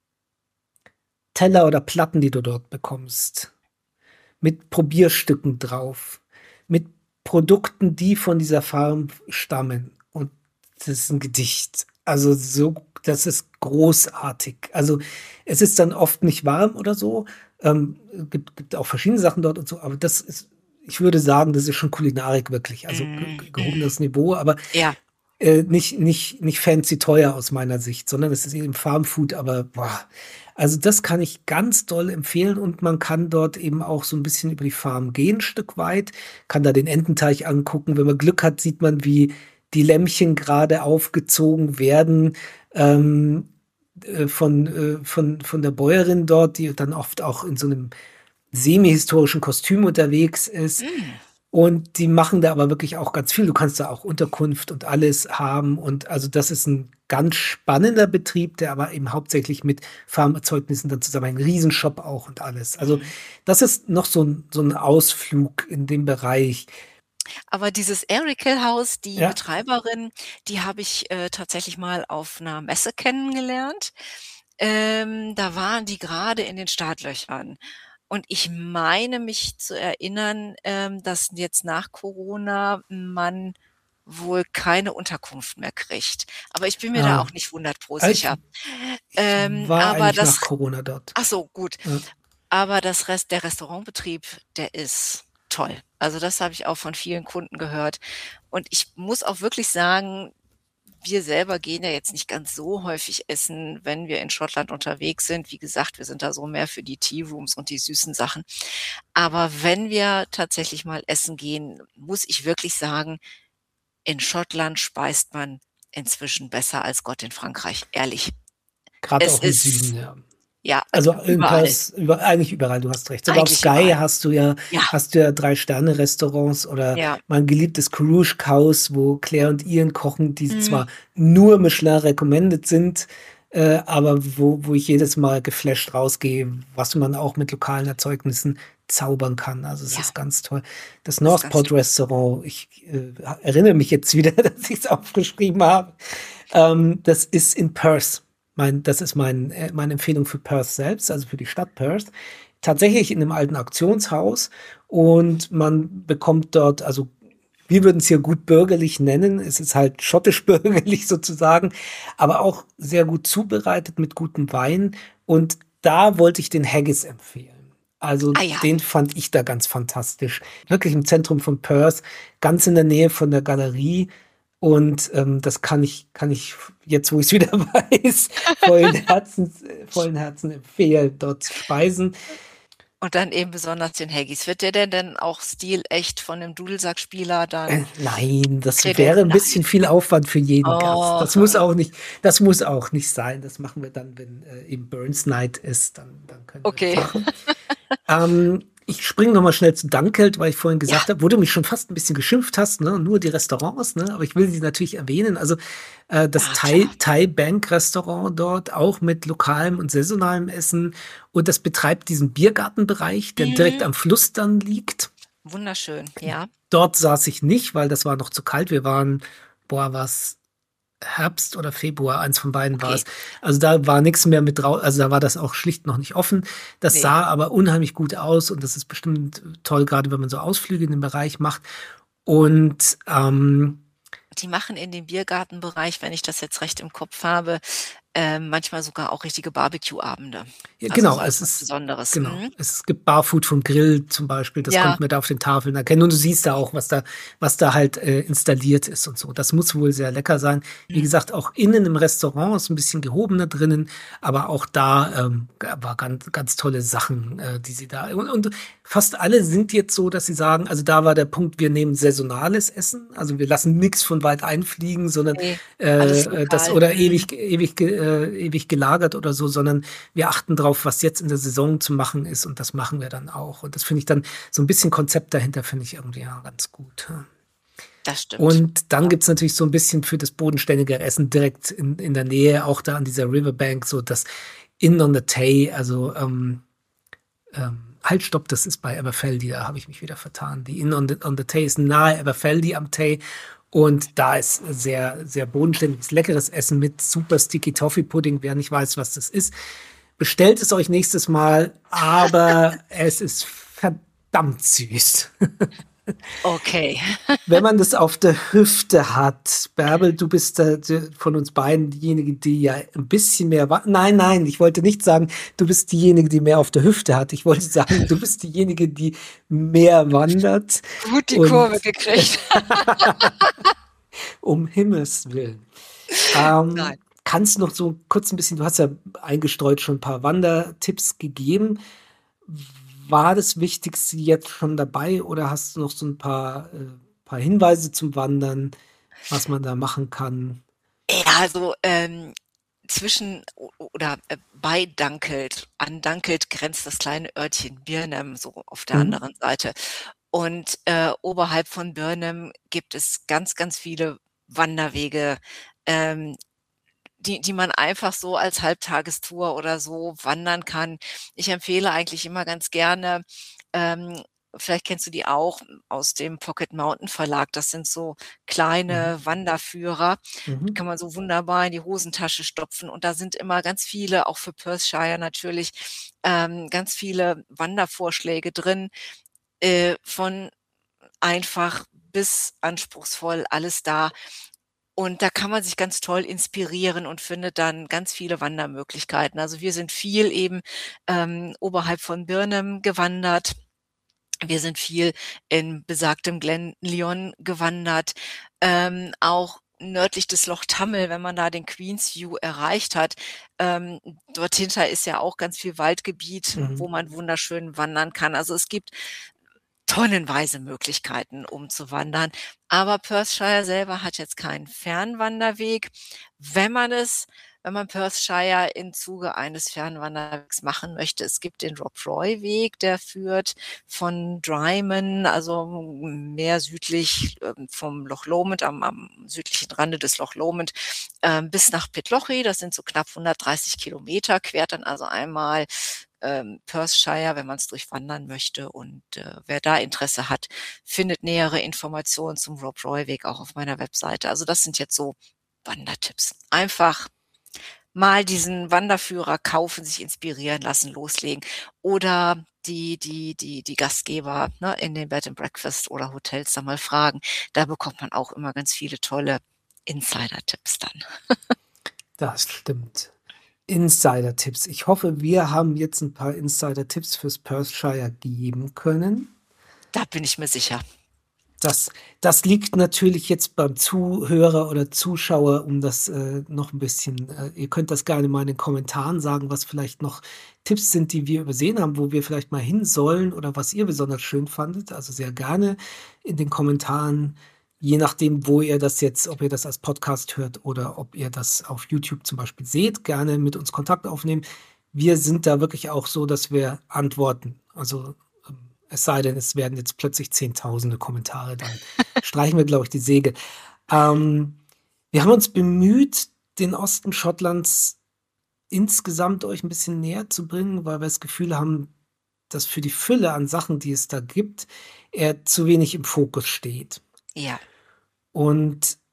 Teller oder Platten, die du dort bekommst, mit Probierstücken drauf, mit Produkten, die von dieser Farm stammen. Und das ist 'n Gedicht. Also, so das ist großartig. Also, es ist dann oft nicht warm oder so. Ähm, gibt gibt auch verschiedene Sachen dort und so, aber das ist ich würde sagen, das ist schon Kulinarik wirklich, also ge Mhm, ge mhm. gehobenes Niveau, aber, Ja. äh, nicht nicht nicht fancy teuer aus meiner Sicht, sondern es ist eben Farmfood, aber boah. Also, das kann ich ganz doll empfehlen und man kann dort eben auch so 'n bisschen über die Farm gehen 'n Stück weit, kann da den Ententeich angucken. Wenn man Glück hat, sieht man, wie die Lämmchen grade aufgezogen werden, ähm, äh, von äh, von von der Bäuerin dort, die dann oft auch in so 'nem semihistorischen Kostüm unterwegs ist. Hm. Und die machen da aber wirklich auch ganz viel. Du kannst da auch Unterkunft und alles haben und also, das ist 'n ganz spannender Betrieb, der aber eben hauptsächlich mit Farmerzeugnissen dann zusammenhängt. Riesenshop auch und alles. Also, Mhm. das ist noch so 'n so 'n Ausflug in dem Bereich. Aber dieses Erichel House, die Ja. Betreiberin, die habe ich, äh, tatsächlich mal auf 'ner Messe kennengelernt. Ähm, da waren die grade in den Startlöchern. Und ich meine mich zu erinnern, ähm, dass jetzt nach Corona man wohl keine Unterkunft mehr kriegt. Aber ich bin mir da Ah. auch nicht hundert Pro Ah, ich sicher. ich Ähm, war aber eigentlich nach das Corona dort. ach so, gut. Ja. Aber das Rest der Restaurantbetrieb, der ist toll. Also, das habe ich auch von vielen Kunden gehört. Und ich muss auch wirklich sagen, wir selber gehen ja jetzt nicht ganz so häufig essen, wenn wir in Schottland unterwegs sind. Wie gesagt, wir sind da so mehr für die Tea Rooms und die süßen Sachen. Aber wenn wir tatsächlich mal essen gehen, muss ich wirklich sagen, in Schottland speist man inzwischen besser als Gott in Frankreich, ehrlich. Grad Es auch im ist Süden, ja. ja, Also, also in überall. Perth, über eigentlich überall, du hast recht. Sogar auf Eigentlich Skye überall. hast du ja Ja. hast du ja Drei-Sterne-Restaurants oder Ja. mein geliebtes Carrouge House, wo Claire und Ian kochen, die Mhm. zwar nur Michelin recommended sind, äh, aber wo wo ich jedes Mal geflasht rausgehe, was man auch mit lokalen Erzeugnissen zaubern kann. Also, es Ja. ist ganz toll. Das Das ist ganz Northport toll. Restaurant, ich, äh, ha erinnere mich jetzt wieder, dass ich's aufgeschrieben habe. Ähm, das ist in Perth. Mein das ist mein äh, meine Empfehlung für Perth selbst, also, für die Stadt Perth. Tatsächlich in 'nem alten Auktionshaus und man bekommt dort also, wir würden's hier gut bürgerlich nennen. Es ist halt schottisch-bürgerlich sozusagen, aber auch sehr gut zubereitet mit gutem Wein. Und da wollte ich den Haggis empfehlen. Also, Ah ja. den fand ich da ganz fantastisch. Wirklich im Zentrum von Perth, ganz in der Nähe von der Galerie. Und, ähm, das kann ich kann ich f jetzt, wo ich's wieder weiß, vollen Herzens äh, vollen Herzen empfehlen, dort zu speisen. Und dann eben besonders den Haggis. Wird der denn dann auch stilecht von 'nem Dudelsackspieler Äh, dann nein, das Credet wäre 'n nein. bisschen viel Aufwand für jeden Gast. Oh. Das muss auch nicht das muss auch nicht sein. Das machen wir dann, wenn, äh, eben Burns Night ist, dann dann können wir das Okay. machen. Ähm, ich springe noch mal schnell zu Dunkeld, weil ich vorhin gesagt Ja. habe wo du mich schon fast 'n bisschen geschimpft hast, ne, nur die Restaurants, ne? Aber ich will sie natürlich erwähnen. Also, äh, das Ja, Thai klar. Thai Bank Restaurant dort, auch mit lokalem und saisonalem Essen. Und das betreibt diesen Biergartenbereich, der direkt Mhm. am Fluss dann liegt. Wunderschön, ja. Dort saß ich nicht, weil das war noch zu kalt. Wir waren, boah, war's Herbst oder Februar, eins von beiden war Okay. es. Also da war nichts mehr mit drau also da war das auch schlicht noch nicht offen. Das Nee. sah aber unheimlich gut aus und das ist bestimmt toll, gerade wenn man so Ausflüge in dem Bereich macht. Und ähm, Die machen in dem Biergartenbereich, wenn ich das jetzt recht im Kopf habe, ähm, manchmal sogar auch richtige Barbecue-Abende. ja, Also genau, so als es was ist Besonderes. genau. Mhm. Es gibt Barfood vom Grill zum Beispiel, das Ja. konnte man da auf den Tafeln erkennen. Und du siehst da auch, was da, was da halt äh, installiert ist und so. Das muss wohl sehr lecker sein. Wie Mhm. gesagt, auch innen im Restaurant ist ein bisschen gehobener drinnen, aber auch da ähm, war ganz, ganz tolle Sachen, äh, die sie da. Und, und fast alle sind jetzt so, dass sie sagen, also da war der Punkt, wir nehmen saisonales Essen, also wir lassen nichts von weit einfliegen, sondern Nee, alles äh, das lokal. oder Mhm. ewig, ewig, ge- äh, ewig gelagert oder so, sondern wir achten drauf, was jetzt in der Saison zu machen ist und das machen wir dann auch. Und das finde ich dann so ein bisschen Konzept dahinter, finde ich irgendwie ja ganz gut. Ja. Das stimmt. Und dann Ja. gibt's natürlich so ein bisschen für das bodenständige Essen direkt in, in der Nähe, auch da an dieser Riverbank, so das Inn on the Tay, also ähm, ähm, halt, stopp, das ist bei Aberfeldy, da habe ich mich wieder vertan. Die Inn on the, on the Tay ist nahe Aberfeldy am Tay und da ist sehr, sehr bodenständiges, leckeres Essen mit super Sticky Toffee Pudding. Wer nicht weiß, was das ist, bestellt es euch nächstes Mal, aber es ist verdammt süß. Okay. Wenn man das auf der Hüfte hat, Bärbel, du bist da die- von uns beiden diejenige, die ja ein bisschen mehr wa- Nein, nein, ich wollte nicht sagen, du bist diejenige, die mehr auf der Hüfte hat. Ich wollte sagen, du bist diejenige, die mehr wandert. Gut die Und- Kurve gekriegt. Um Himmels Willen. Ähm, Nein. kannst noch so kurz ein bisschen, du hast ja eingestreut schon ein paar Wandertipps gegeben. War das Wichtigste jetzt schon dabei oder hast du noch so ein paar, äh, paar Hinweise zum Wandern, was man da machen kann? Ja, also ähm, zwischen o- oder äh, bei Dunkeld, an Dunkeld grenzt das kleine Örtchen Birnam so auf der Mhm. anderen Seite. Und äh, oberhalb von Birnam gibt es ganz, ganz viele Wanderwege, ähm, die, die man einfach so als Halbtagestour oder so wandern kann. Ich empfehle eigentlich immer ganz gerne, ähm, vielleicht kennst du die auch aus dem Pocket Mountain Verlag. Das sind so kleine Wanderführer. Mhm. Kann man so wunderbar in die Hosentasche stopfen. Und da sind immer ganz viele, auch für Perthshire natürlich, ähm, ganz viele Wandervorschläge drin, äh, von einfach bis anspruchsvoll, alles da. Und da kann man sich ganz toll inspirieren und findet dann ganz viele Wandermöglichkeiten. Also wir sind viel eben ähm, oberhalb von Birnam gewandert. Wir sind viel in besagtem Glen Lyon gewandert, ähm, auch nördlich des Loch Tammel, wenn man da den Queens View erreicht hat. Ähm, dort hinter ist ja auch ganz viel Waldgebiet, Mhm. wo man wunderschön wandern kann. Also es gibt tonnenweise Möglichkeiten, um zu wandern. Aber Perthshire selber hat jetzt keinen Fernwanderweg. Wenn man es wenn man Perthshire im Zuge eines Fernwanderwegs machen möchte, es gibt den Rob Roy Weg, der führt von Dryman, also mehr südlich ähm, vom Loch Lomond, am, am südlichen Rande des Loch Lomond, ähm, bis nach Pitlochry. Das sind so knapp hundertdreißig Kilometer, quert dann also einmal ähm, Perthshire, wenn man es durchwandern möchte. Und äh, wer da Interesse hat, findet nähere Informationen zum Rob Roy Weg auch auf meiner Webseite. Also das sind jetzt so Wandertipps. Einfach mal diesen Wanderführer kaufen, sich inspirieren lassen, loslegen. Oder die, die, die, die Gastgeber ne, in den Bed and Breakfast oder Hotels da mal fragen. Da bekommt man auch immer ganz viele tolle Insider-Tipps dann. Das stimmt. Insider-Tipps. Ich hoffe, wir haben jetzt ein paar Insider-Tipps fürs Perthshire geben können. Da bin ich mir sicher. Das, das liegt natürlich jetzt beim Zuhörer oder Zuschauer, um das äh, noch ein bisschen, äh, ihr könnt das gerne mal in den Kommentaren sagen, was vielleicht noch Tipps sind, die wir übersehen haben, wo wir vielleicht mal hin sollen oder was ihr besonders schön fandet. Also sehr gerne in den Kommentaren, je nachdem, wo ihr das jetzt, ob ihr das als Podcast hört oder ob ihr das auf YouTube zum Beispiel seht, gerne mit uns Kontakt aufnehmen. Wir sind da wirklich auch so, dass wir antworten. Also ähm, es sei denn, es werden jetzt plötzlich zehntausende Kommentare, dann streichen wir, glaube ich, die Säge. Ähm, wir haben uns bemüht, den Osten Schottlands insgesamt euch ein bisschen näher zu bringen, weil wir das Gefühl haben, dass für die Fülle an Sachen, die es da gibt, er zu wenig im Fokus steht. Ja. Und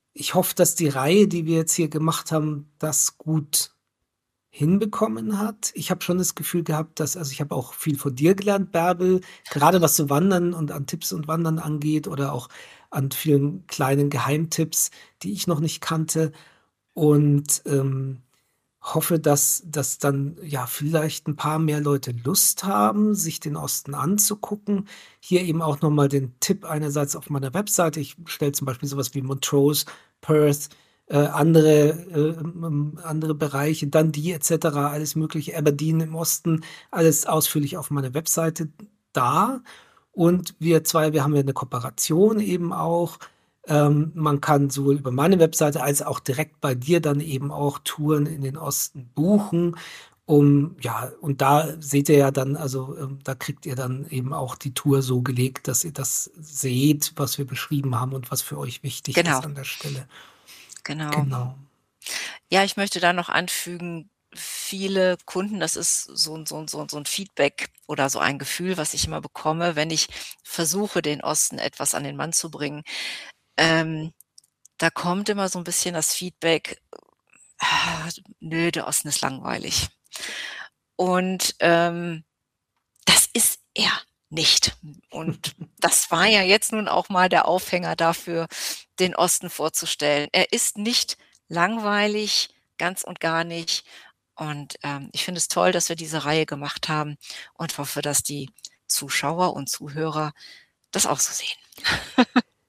ich hoffe, dass die Reihe, die wir jetzt hier gemacht haben, das gut hinbekommen hat. Ich habe schon das Gefühl gehabt, dass, also ich habe auch viel von dir gelernt, Bärbel, gerade was so Wandern und an Tipps und Wandern angeht oder auch an vielen kleinen Geheimtipps, die ich noch nicht kannte. Und ähm, hoffe, dass, dass dann ja vielleicht ein paar mehr Leute Lust haben, sich den Osten anzugucken. Hier eben auch nochmal den Tipp einerseits auf meiner Webseite. Ich stelle zum Beispiel sowas wie Montrose, Perth, äh, andere, äh, ähm, andere Bereiche, Dundee et cetera, alles mögliche, Aberdeen im Osten, alles ausführlich auf meiner Webseite da. Und wir zwei, wir haben ja eine Kooperation eben auch. Ähm, man kann sowohl über meine Webseite als auch direkt bei dir dann eben auch Touren in den Osten buchen. Um, ja, und da seht ihr ja dann, also ähm, da kriegt ihr dann eben auch die Tour so gelegt, dass ihr das seht, was wir beschrieben haben und was für euch wichtig Genau, ist an der Stelle. genau. Genau. Ja, ich möchte da noch anfügen, viele Kunden, das ist so 'n so 'n so 'n so 'n Feedback oder so ein Gefühl, was ich immer bekomme, wenn ich versuche, den Osten etwas an den Mann zu bringen. Ähm, da kommt immer so 'n bisschen das Feedback: „Ah, nö, der Osten ist langweilig." Und, ähm, das ist er nicht. Und das war ja jetzt nun auch mal der Aufhänger dafür, den Osten vorzustellen. Er ist nicht langweilig, ganz und gar nicht. Und, ähm, ich finde es toll, dass wir diese Reihe gemacht haben und hoffe, dass die Zuschauer und Zuhörer das auch so sehen.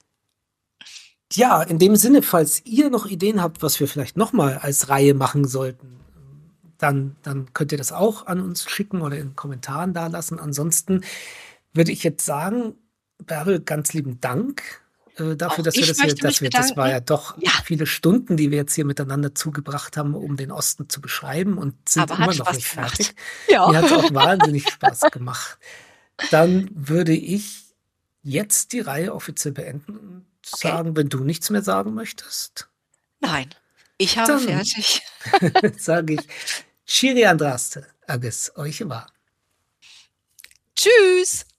Ja, in dem Sinne, falls ihr noch Ideen habt, was wir vielleicht noch mal als Reihe machen sollten, dann dann könnt ihr das auch an uns schicken oder in den Kommentaren dalassen. Ansonsten würde ich jetzt sagen, Bärbel, ganz lieben Dank, äh, dafür, Auch dass wir ich das hier möchte dass mich wir das war bedanken. ja doch Ja, viele Stunden, die wir jetzt hier miteinander zugebracht haben, um den Osten zu beschreiben und sind aber hat immer noch Spaß nicht gemacht. fertig. Ja. Mir hat's auch wahnsinnig Spaß gemacht. Dann würde ich jetzt die Reihe offiziell beenden und Okay. sagen, wenn du nichts mehr sagen möchtest, Nein, ich habe dann fertig. sage ich Chiri Andraste, agus euch war. Tschüss.